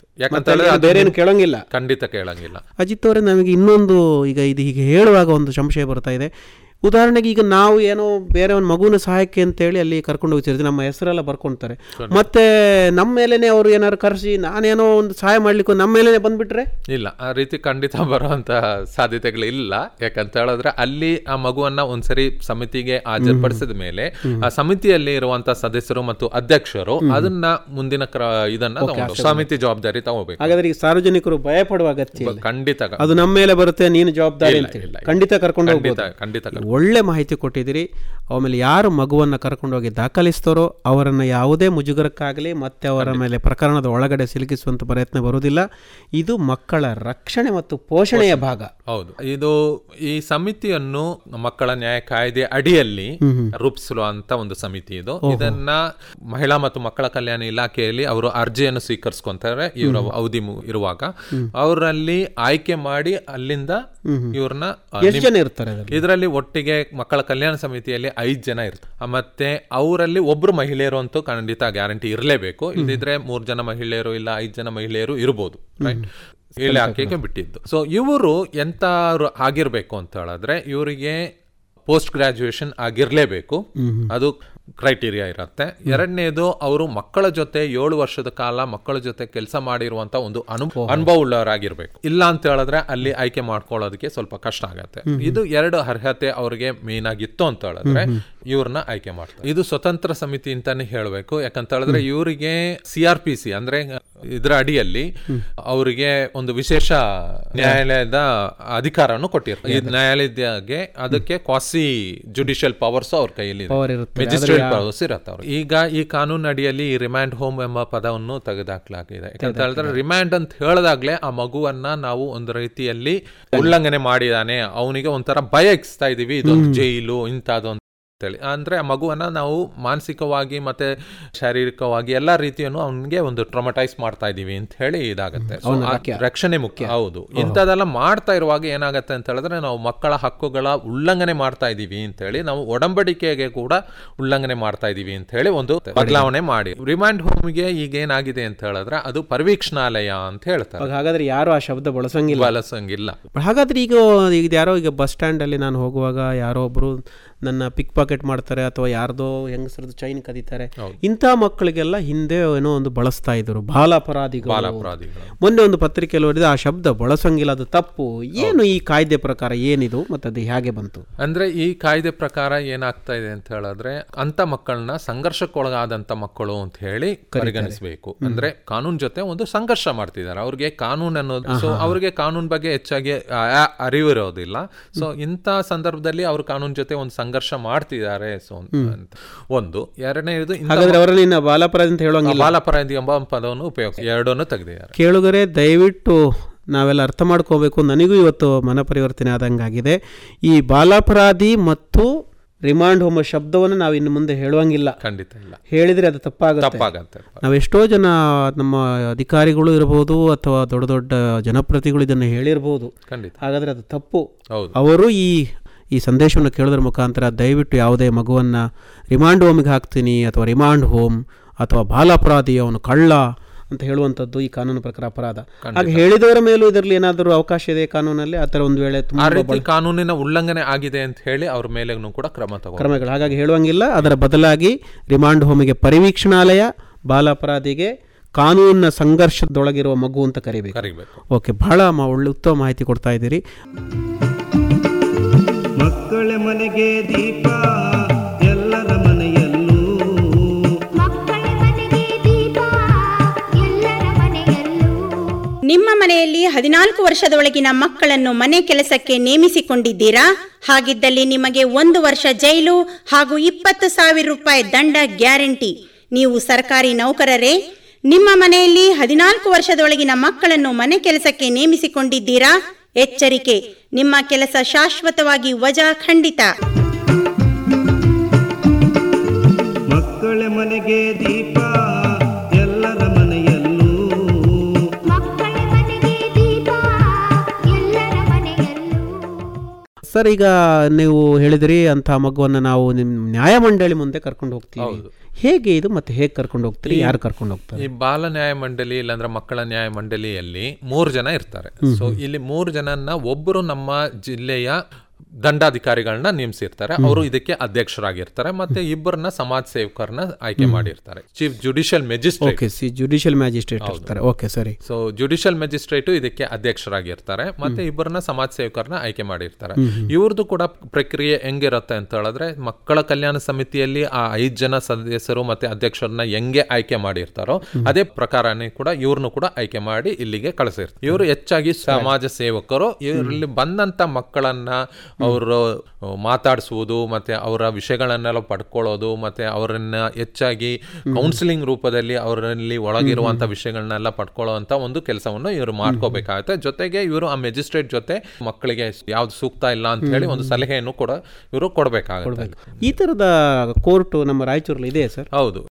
ಯಾಕಂತ ಕೇಳಂಗಿಲ್ಲ, ಖಂಡಿತ ಕೇಳಂಗಿಲ್ಲ. ಅಜಿತ್ ಅವರೇ, ನಮಗೆ ಇನ್ನೊಂದು ಈಗ ಇದು ಹೀಗೆ ಹೇಳುವಾಗ ಒಂದು ಸಂಶಯ ಬರ್ತಾ ಇದೆ. ಉದಾಹರಣೆಗೆ ಈಗ ನಾವು ಏನೋ ಬೇರೆ ಒಂದು ಮಗುವಿನ ಸಹಾಯಕ್ಕೆ ಅಂತೇಳಿ ಅಲ್ಲಿ ಕರ್ಕೊಂಡು ಹೋಗ್ತಿರ್ತೀವಿ, ನಮ್ಮ ಹೆಸರೆಲ್ಲ ಬರ್ಕೊಳ್ತಾರೆ, ಮತ್ತೆ ನಮ್ಮ ಮೇಲೇನೆ ಅವರು ಏನಾದ್ರು ಕರೆಸಿ ನಾನೇನೋ ಒಂದು ಸಹಾಯ ಮಾಡ್ಲಿಕ್ಕೆ ನಮ್ಮ ಮೇಲೇನೆ ಬಂದ್ಬಿಟ್ರೆ? ಇಲ್ಲ, ಆ ರೀತಿ ಖಂಡಿತ ಬರುವಂತ ಸಾಧ್ಯತೆಗಳು ಇಲ್ಲ. ಯಾಕಂತ ಹೇಳಿದ್ರೆ ಅಲ್ಲಿ ಆ ಮಗುವನ್ನ ಒಂದ್ಸರಿ ಸಮಿತಿಗೆ ಹಾಜರ್ಪಡಿಸಿದ ಮೇಲೆ ಆ ಸಮಿತಿಯಲ್ಲಿ ಇರುವಂತ ಸದಸ್ಯರು ಮತ್ತು ಅಧ್ಯಕ್ಷರು ಅದನ್ನ ಮುಂದಿನ ಇದನ್ನ ಸಮಿತಿ ಜವಾಬ್ದಾರಿ ತಗೋಬೇಕು. ಹಾಗಾದ್ರೆ ಈಗ ಸಾರ್ವಜನಿಕರು ಭಯ ಪಡುವ ಅಗತ್ಯ ಖಂಡಿತ, ಅದು ನಮ್ಮ ಮೇಲೆ ಬರುತ್ತೆ, ನೀನು ಜವಾಬ್ದಾರಿ ಅಂತ ಖಂಡಿತ ಕರ್ಕೊಂಡು ಹೋಗ್ಬೋದು. ಖಂಡಿತ ಒಳ್ಳೆ ಮಾಹಿತಿ ಕೊಟ್ಟಿದ್ದೀರಿ. ಆಮೇಲೆ ಯಾರು ಮಗುವನ್ನು ಕರ್ಕೊಂಡೋಗಿ ದಾಖಲಿಸ್ತಾರೋ ಅವರನ್ನು ಯಾವುದೇ ಮುಜುಗರಕ್ಕಾಗಲಿ ಮತ್ತೆ ಅವರ ಮೇಲೆ ಪ್ರಕರಣದ ಒಳಗಡೆ ಸಿಲುಕಿಸುವಂಥ ಪ್ರಯತ್ನ ಬರುವುದಿಲ್ಲ. ಇದು ಮಕ್ಕಳ ರಕ್ಷಣೆ ಮತ್ತು ಪೋಷಣೆಯ ಭಾಗ. ಹೌದು, ಇದು ಈ ಸಮಿತಿಯನ್ನು ಮಕ್ಕಳ ನ್ಯಾಯ ಕಾಯ್ದೆ ಅಡಿಯಲ್ಲಿ ರೂಪಿಸುವಂತ ಒಂದು ಸಮಿತಿ ಇದು. ಇದನ್ನ ಮಹಿಳಾ ಮತ್ತು ಮಕ್ಕಳ ಕಲ್ಯಾಣ ಇಲಾಖೆಯಲ್ಲಿ ಅವರು ಅರ್ಜಿಯನ್ನು ಸ್ವೀಕರಿಸ್ಕೊಂತಾರೆ. ಇವರ ಅವಧಿ ಇರುವಾಗ ಅವರಲ್ಲಿ ಆಯ್ಕೆ ಮಾಡಿ ಅಲ್ಲಿಂದ ಇವ್ರನ್ನ ಇರ್ತಾರೆ. ಇದರಲ್ಲಿ ಒಟ್ಟಿಗೆ ಮಕ್ಕಳ ಕಲ್ಯಾಣ ಸಮಿತಿಯಲ್ಲಿ 5 ಜನ ಇರ್ತಾರೆ. ಮತ್ತೆ ಅವರಲ್ಲಿ ಒಬ್ರು ಮಹಿಳೆಯರು ಅಂತೂ ಖಂಡಿತ ಗ್ಯಾರಂಟಿ ಇರಲೇಬೇಕು. ಇಲ್ಲದಿದ್ರೆ 3 ಜನ ಮಹಿಳೆಯರು ಇಲ್ಲ 5 ಜನ ಮಹಿಳೆಯರು ಇರ್ಬೋದು. ರೈಟ್. ಇಲಾಖೆಗೆ ಬಿಟ್ಟಿದ್ದು. ಸೊ ಇವರು ಎಂತ ಆಗಿರ್ಬೇಕು ಅಂತ ಹೇಳಿದ್ರೆ ಇವರಿಗೆ ಪೋಸ್ಟ್ ಗ್ರಾಜುಯೇಷನ್ ಆಗಿರ್ಲೇಬೇಕು, ಅದು ಕ್ರೈಟೀರಿಯಾ ಇರುತ್ತೆ. ಎರಡನೇದು ಅವರು ಮಕ್ಕಳ ಜೊತೆ 7 ವರ್ಷದ ಕಾಲ ಮಕ್ಕಳ ಜೊತೆ ಕೆಲಸ ಮಾಡಿರುವಂತ ಒಂದು ಅನುಭವ ಉಳ್ಳವರಾಗಿರ್ಬೇಕು. ಇಲ್ಲ ಅಂತ ಹೇಳಿದ್ರೆ ಅಲ್ಲಿ ಆಯ್ಕೆ ಮಾಡ್ಕೊಳ್ಳೋದಕ್ಕೆ ಸ್ವಲ್ಪ ಕಷ್ಟ ಆಗತ್ತೆ. ಇದು 2 ಅರ್ಹತೆ ಅವ್ರಿಗೆ ಮೇನ್ ಆಗಿತ್ತು ಅಂತ ಹೇಳಿದ್ರೆ ಇವ್ರನ್ನ ಆಯ್ಕೆ ಮಾಡ್ತಾರೆ. ಇದು ಸ್ವತಂತ್ರ ಸಮಿತಿ ಅಂತಾನೆ ಹೇಳ್ಬೇಕು. ಯಾಕಂತ ಹೇಳಿದ್ರೆ ಇವರಿಗೆ CRPC ಅಂದ್ರೆ ಇದರ ಅಡಿಯಲ್ಲಿ ಅವರಿಗೆ ಒಂದು ವಿಶೇಷ ನ್ಯಾಯಾಲಯದ ಅಧಿಕಾರವನ್ನು ಕೊಟ್ಟಿರ್ತಾರೆ. ಈ ನ್ಯಾಯಾಲಯಕ್ಕೆ ಅದಕ್ಕೆ ಕ್ವಾಸಿ ಜುಡಿಷಿಯಲ್ ಪವರ್ಸ್ ಅವ್ರ ಕೈಯಲ್ಲಿ ಮೆಜಿಸ್ಟ್ರೇಟ್ ಪವರ್ಸ್ ಇರತ್ತೆ. ಈಗ ಈ ಕಾನೂನು ಅಡಿಯಲ್ಲಿ ಈ ರಿಮ್ಯಾಂಡ್ ಹೋಮ್ ಎಂಬ ಪದವನ್ನು ತೆಗೆದುಹಾಕಲಾಗಿದೆ. ಯಾಕಂತ ಹೇಳಿದ್ರೆ ರಿಮ್ಯಾಂಡ್ ಅಂತ ಹೇಳಿದಾಗ್ಲೇ ಆ ಮಗುವನ್ನ ನಾವು ಒಂದು ರೀತಿಯಲ್ಲಿ ಉಲ್ಲಂಘನೆ ಮಾಡಿದಾನೆ, ಅವನಿಗೆ ಒಂಥರ ಭಯ ಇಕ್ಸ್ತಾ ಇದೀವಿ, ಇದೊಂದು ಜೈಲು ಇಂಥದ್ದು ಅಂದ್ರೆ ಆ ಮಗುವನ್ನ ನಾವು ಮಾನಸಿಕವಾಗಿ ಮತ್ತೆ ಶಾರೀರಿಕವಾಗಿ ಎಲ್ಲಾ ರೀತಿಯನ್ನು ಅವನಿಗೆ ಒಂದು ಟ್ರಾಮಟೈಸ್ ಮಾಡ್ತಾ ಇದೀವಿ ಅಂತ ಹೇಳಿ ಇದಾಗತ್ತೆ. ರಕ್ಷಣೆ ಮುಖ್ಯ. ಹೌದು, ಇಂಥದೆಲ್ಲ ಮಾಡ್ತಾ ಇರುವಾಗ ಏನಾಗತ್ತೆ ಅಂತ ಹೇಳಿದ್ರೆ ನಾವು ಮಕ್ಕಳ ಹಕ್ಕುಗಳ ಉಲ್ಲಂಘನೆ ಮಾಡ್ತಾ ಇದೀವಿ ಅಂತ ಹೇಳಿ ನಾವು ಒಡಂಬಡಿಕೆಗೆ ಕೂಡ ಉಲ್ಲಂಘನೆ ಮಾಡ್ತಾ ಇದೀವಿ ಅಂತ ಹೇಳಿ ಒಂದು ಬದಲಾವಣೆ ಮಾಡಿ ರಿಮ್ಯಾಂಡ್ ಹೋಮ್ಗೆ ಈಗ ಏನಾಗಿದೆ ಅಂತ ಹೇಳಿದ್ರೆ ಅದು ಪರಿವೀಕ್ಷಣಾಲಯ ಅಂತ ಹೇಳ್ತಾರೆ. ಹಾಗಾದ್ರೆ ಯಾರು ಆ ಶಬ್ದ ಬಳಸಂಗಿಲ್ಲ. ಹಾಗಾದ್ರೆ ಈಗ ಯಾರೋ ಈಗ ಬಸ್ ಸ್ಟ್ಯಾಂಡ್ ಅಲ್ಲಿ ನಾನು ಹೋಗುವಾಗ ಯಾರೋ ಒಬ್ರು ನನ್ನ ಪಿಕ್ ಪಾಕೆಟ್ ಮಾಡ್ತಾರೆ ಅಥವಾ ಯಾರ್ದೋ ಹೆಂಗಸರದ್ದು ಚೈನ್ ಕದೀತಾರೆ, ಇಂಥ ಮಕ್ಕಳಿಗೆಲ್ಲ ಹಿಂದೆ ಏನೋ ಒಂದು ಬಳಸ್ತಾ ಇದ್ರು ಬಾಲಾಪರಾಧಿಗಳು. ಮೊನ್ನೆ ಒಂದು ಪತ್ರಿಕೆಯಲ್ಲಿ ಓದಿದ ಆ ಶಬ್ದ ಬಳಸಂಗಿಲ್ಲ, ಅದು ತಪ್ಪು. ಏನು ಈ ಕಾಯ್ದೆ ಪ್ರಕಾರ ಏನಿದು ಮತ್ತೆ ಅದು ಹೇಗೆ ಬಂತು? ಅಂದ್ರೆ ಈ ಕಾಯ್ದೆ ಪ್ರಕಾರ ಏನಾಗ್ತಾ ಇದೆ ಅಂತ ಹೇಳಿದ್ರೆ ಅಂತ ಮಕ್ಕಳನ್ನ ಸಂಘರ್ಷಕ್ಕೊಳಗಾದಂತ ಮಕ್ಕಳು ಅಂತ ಹೇಳಿ ಪರಿಗಣಿಸಬೇಕು. ಅಂದ್ರೆ ಕಾನೂನು ಜೊತೆ ಒಂದು ಸಂಘರ್ಷ ಮಾಡ್ತಿದ್ದಾರೆ, ಅವ್ರಿಗೆ ಕಾನೂನು ಅನ್ನೋದು, ಸೊ ಅವ್ರಿಗೆ ಕಾನೂನು ಬಗ್ಗೆ ಹೆಚ್ಚಾಗಿ ಅರಿವಿರೋದಿಲ್ಲ. ಸೊ ಇಂಥ ಸಂದರ್ಭದಲ್ಲಿ ಅವರು ಕಾನೂನು ಜೊತೆ ಒಂದು ಸಂಘರ್ಷ ಮಾಡ್ತಿದ್ದಾರೆ. ಸೊ ಒಂದು ಎರಡನೇದು ಬಾಲಾಪರಾಧಿ ಎಂಬ ಪದವನ್ನು ಉಪಯೋಗಿಸಿ ಎರಡನ್ನು ತೆಗೆದಿದ್ದಾರೆ. ಕೇಳುಗರೆ ದಯವಿಟ್ಟು ನಾವೆಲ್ಲ ಅರ್ಥ ಮಾಡ್ಕೋಬೇಕು. ನನಗೂ ಇವತ್ತು ಮನಪರಿವರ್ತನೆ ಆದಂಗಾಗಿದೆ. ಈ ಬಾಲಾಪರಾಧಿ ಮತ್ತು ರಿಮಾಂಡ್ ಹೋಮ ಶಬ್ದವನ್ನು ನಾವು ಇನ್ನು ಮುಂದೆ ಹೇಳುವಂಗಿಲ್ಲ. ಖಂಡಿತ ಇಲ್ಲ, ಹೇಳಿದ್ರೆ ಅದು ತಪ್ಪಾಗುತ್ತೆ. ನಾವೆಷ್ಟೋ ಜನ ನಮ್ಮ ಅಧಿಕಾರಿಗಳು ಇರಬಹುದು ಅಥವಾ ದೊಡ್ಡ ದೊಡ್ಡ ಜನಪ್ರತಿನಿಧಿಗಳು ಇದನ್ನು ಹೇಳಿರ್ಬೋದು. ಹಾಗಾದ್ರೆ ಅದು ತಪ್ಪು. ಅವರು ಈ ಸಂದೇಶವನ್ನು ಕೇಳೋದ್ರ ಮುಖಾಂತರ ದಯವಿಟ್ಟು ಯಾವುದೇ ಮಗುವನ್ನು ರಿಮಾಂಡ್ ಹೋಮಿಗೆ ಹಾಕ್ತೀನಿ ಅಥವಾ ರಿಮಾಂಡ್ ಹೋಮ್ ಅಥವಾ ಬಾಲಾಪರಾಧಿ ಅವನು ಕಳ್ಳ ಅಂತ ಹೇಳುವಂಥದ್ದು ಈ ಕಾನೂನು ಪ್ರಕಾರ ಅಪರಾಧ. ಹಾಗೆ ಹೇಳಿದವರ ಮೇಲೂ ಇದರಲ್ಲಿ ಏನಾದರೂ ಅವಕಾಶ ಇದೆ ಕಾನೂನಲ್ಲಿ? ಆ ಥರ ಒಂದು ವೇಳೆ ಕಾನೂನಿನ ಉಲ್ಲಂಘನೆ ಆಗಿದೆ ಅಂತ ಹೇಳಿ ಅವ್ರ ಮೇಲೆ ಕೂಡ ಕ್ರಮಗಳು ಹಾಗಾಗಿ ಹೇಳುವಂಗಿಲ್ಲ. ಅದರ ಬದಲಾಗಿ ರಿಮಾಂಡ್ ಹೋಮಿಗೆ ಪರಿವೀಕ್ಷಣಾಲಯ, ಬಾಲಾಪರಾಧಿಗೆ ಕಾನೂನಿನ ಸಂಘರ್ಷದೊಳಗಿರುವ ಮಗು ಅಂತ ಕರಿಬೇಕು. ಓಕೆ, ಬಹಳ ಒಳ್ಳೆ ಉತ್ತಮ ಮಾಹಿತಿ ಕೊಡ್ತಾ ಇದ್ದೀರಿ. ಮಕ್ಕಳ ಮನೆಗೆ ದೀಪ ಎಲ್ಲರ ಮನೆಯಲ್ಲೂ, ಮಕ್ಕಳ ಮನೆಗೆ ದೀಪ ಎಲ್ಲರ ಮನೆಯಲ್ಲೂ. ನಿಮ್ಮ ಮನೆಯಲ್ಲಿ 14 ವರ್ಷದೊಳಗಿನ ಮಕ್ಕಳನ್ನು ಮನೆ ಕೆಲಸಕ್ಕೆ ನೇಮಿಸಿಕೊಂಡಿದ್ದೀರಾ? ಹಾಗಿದ್ದಲ್ಲಿ ನಿಮಗೆ 1 ವರ್ಷ ಜೈಲು ಹಾಗೂ 20,000 ರೂಪಾಯಿ ದಂಡ ಗ್ಯಾರಂಟಿ. ನೀವು ಸರ್ಕಾರಿ ನೌಕರರೇ? ನಿಮ್ಮ ಮನೆಯಲ್ಲಿ 14 ವರ್ಷದೊಳಗಿನ ಮಕ್ಕಳನ್ನು ಮನೆ ಕೆಲಸಕ್ಕೆ ನೇಮಿಸಿಕೊಂಡಿದ್ದೀರಾ? ಎಚ್ಚರಿಕೆ, ನಿಮ್ಮ ಕೆಲಸ ಶಾಶ್ವತವಾಗಿ ವಜಾ ಖಂಡಿತ. ಮಕ್ಕಳ ಮನೆಗೆ ದೀಪ ಎಲ್ಲರ ಮನೆಯಲ್ಲೂ, ಮಕ್ಕಳ ಮನೆಗೆ ದೀಪ ಎಲ್ಲರ ಮನೆಯಲ್ಲೂ. ಸರ್, ಈಗ ನೀವು ಹೇಳಿದ್ರಿ ಅಂಥ ಮಗುವನ್ನು ನಾವು ನಿಮ್ಮ ನ್ಯಾಯಮಂಡಳಿ ಮುಂದೆ ಕರ್ಕೊಂಡು ಹೋಗ್ತೀವಿ. ಹೇಗೆ ಇದು ಮತ್ತೆ ಹೇಗೆ ಕರ್ಕೊಂಡು ಹೋಗ್ತೀರಿ? ಯಾರು ಕರ್ಕೊಂಡು ಹೋಗ್ತಾರೆ? ಈ ಬಾಲ ನ್ಯಾಯ ಮಂಡಳಿ ಇಲ್ಲಾಂದ್ರೆ ಮಕ್ಕಳ ನ್ಯಾಯ ಮಂಡಳಿಯಲ್ಲಿ 3 ಜನ ಇರ್ತಾರೆ. ಸೊ ಇಲ್ಲಿ 3 ಜನನ್ನ ಒಬ್ಬರು ನಮ್ಮ ಜಿಲ್ಲೆಯ ದಂಡಾಧಿಕಾರಿಗಳನ್ನ ನೇಮಿಸಿರ್ತಾರೆ, ಅವರು ಇದಕ್ಕೆ ಅಧ್ಯಕ್ಷರಾಗಿರ್ತಾರೆ. ಮತ್ತೆ 2 ಸಮಾಜ ಸೇವಕರನ್ನ ಆಯ್ಕೆ ಮಾಡಿರ್ತಾರೆ. ಚೀಫ್ ಜುಡಿಷಿಯಲ್ ಮ್ಯಾಜಿಸ್ಟ್ರೇಟ್ ಇರ್ತಾರೆ. ಓಕೆ, ಸರಿ. ಸೊ ಜುಡಿಷಿಯಲ್ ಮ್ಯಾಜಿಸ್ಟ್ರೇಟ್ ಇದಕ್ಕೆ ಅಧ್ಯಕ್ಷರಾಗಿರ್ತಾರೆ. ಮತ್ತೆ 2 ಸಮಾಜ ಸೇವಕರನ್ನ ಆಯ್ಕೆ ಮಾಡಿರ್ತಾರೆ. ಇವ್ರದ್ದು ಕೂಡ ಪ್ರಕ್ರಿಯೆ ಹೆಂಗಿರುತ್ತೆ ಅಂತ ಹೇಳಿದ್ರೆ, ಮಕ್ಕಳ ಕಲ್ಯಾಣ ಸಮಿತಿಯಲ್ಲಿ ಆ 5 ಜನ ಸದಸ್ಯರು ಮತ್ತೆ ಅಧ್ಯಕ್ಷರನ್ನ ಹೆಂಗೆ ಆಯ್ಕೆ ಮಾಡಿರ್ತಾರೋ ಅದೇ ಪ್ರಕಾರನೇ ಕೂಡ ಇವ್ರನ್ನು ಕೂಡ ಆಯ್ಕೆ ಮಾಡಿ ಇಲ್ಲಿಗೆ ಕಳಿಸಿರ್ತಾರೆ. ಇವರು ಹೆಚ್ಚಾಗಿ ಸಮಾಜ ಸೇವಕರು. ಇವರಲ್ಲಿ ಬಂದಂತ ಮಕ್ಕಳನ್ನ ಅವರು ಮಾತಾಡಿಸುವುದು ಮತ್ತೆ ಅವರ ವಿಷಯಗಳನ್ನೆಲ್ಲ ಪಡ್ಕೊಳ್ಳೋದು ಮತ್ತೆ ಅವರನ್ನ ಹೆಚ್ಚಾಗಿ ಕೌನ್ಸಿಲಿಂಗ್ ರೂಪದಲ್ಲಿ ಅವರಲ್ಲಿ ಒಳಗಿರುವಂತ ವಿಷಯಗಳನ್ನೆಲ್ಲ ಪಡ್ಕೊಳ್ಳುವಂತ ಒಂದು ಕೆಲಸವನ್ನು ಇವರು ಮಾಡ್ಕೋಬೇಕಾಗುತ್ತೆ. ಜೊತೆಗೆ ಇವರು ಆ ಮ್ಯಾಜಿಸ್ಟ್ರೇಟ್ ಜೊತೆ ಮಕ್ಕಳಿಗೆ ಯಾವ್ದು ಸೂಕ್ತ ಇಲ್ಲ ಅಂತ ಹೇಳಿ ಒಂದು ಸಲಹೆಯನ್ನು ಕೂಡ ಇವರು ಕೊಡಬೇಕಾಗುತ್ತೆ. ಈ ತರದ ಕೋರ್ಟ್ ನಮ್ಮ ರಾಯಚೂರಲ್ಲಿ ಇದೆ ಸರ್? ಹೌದು.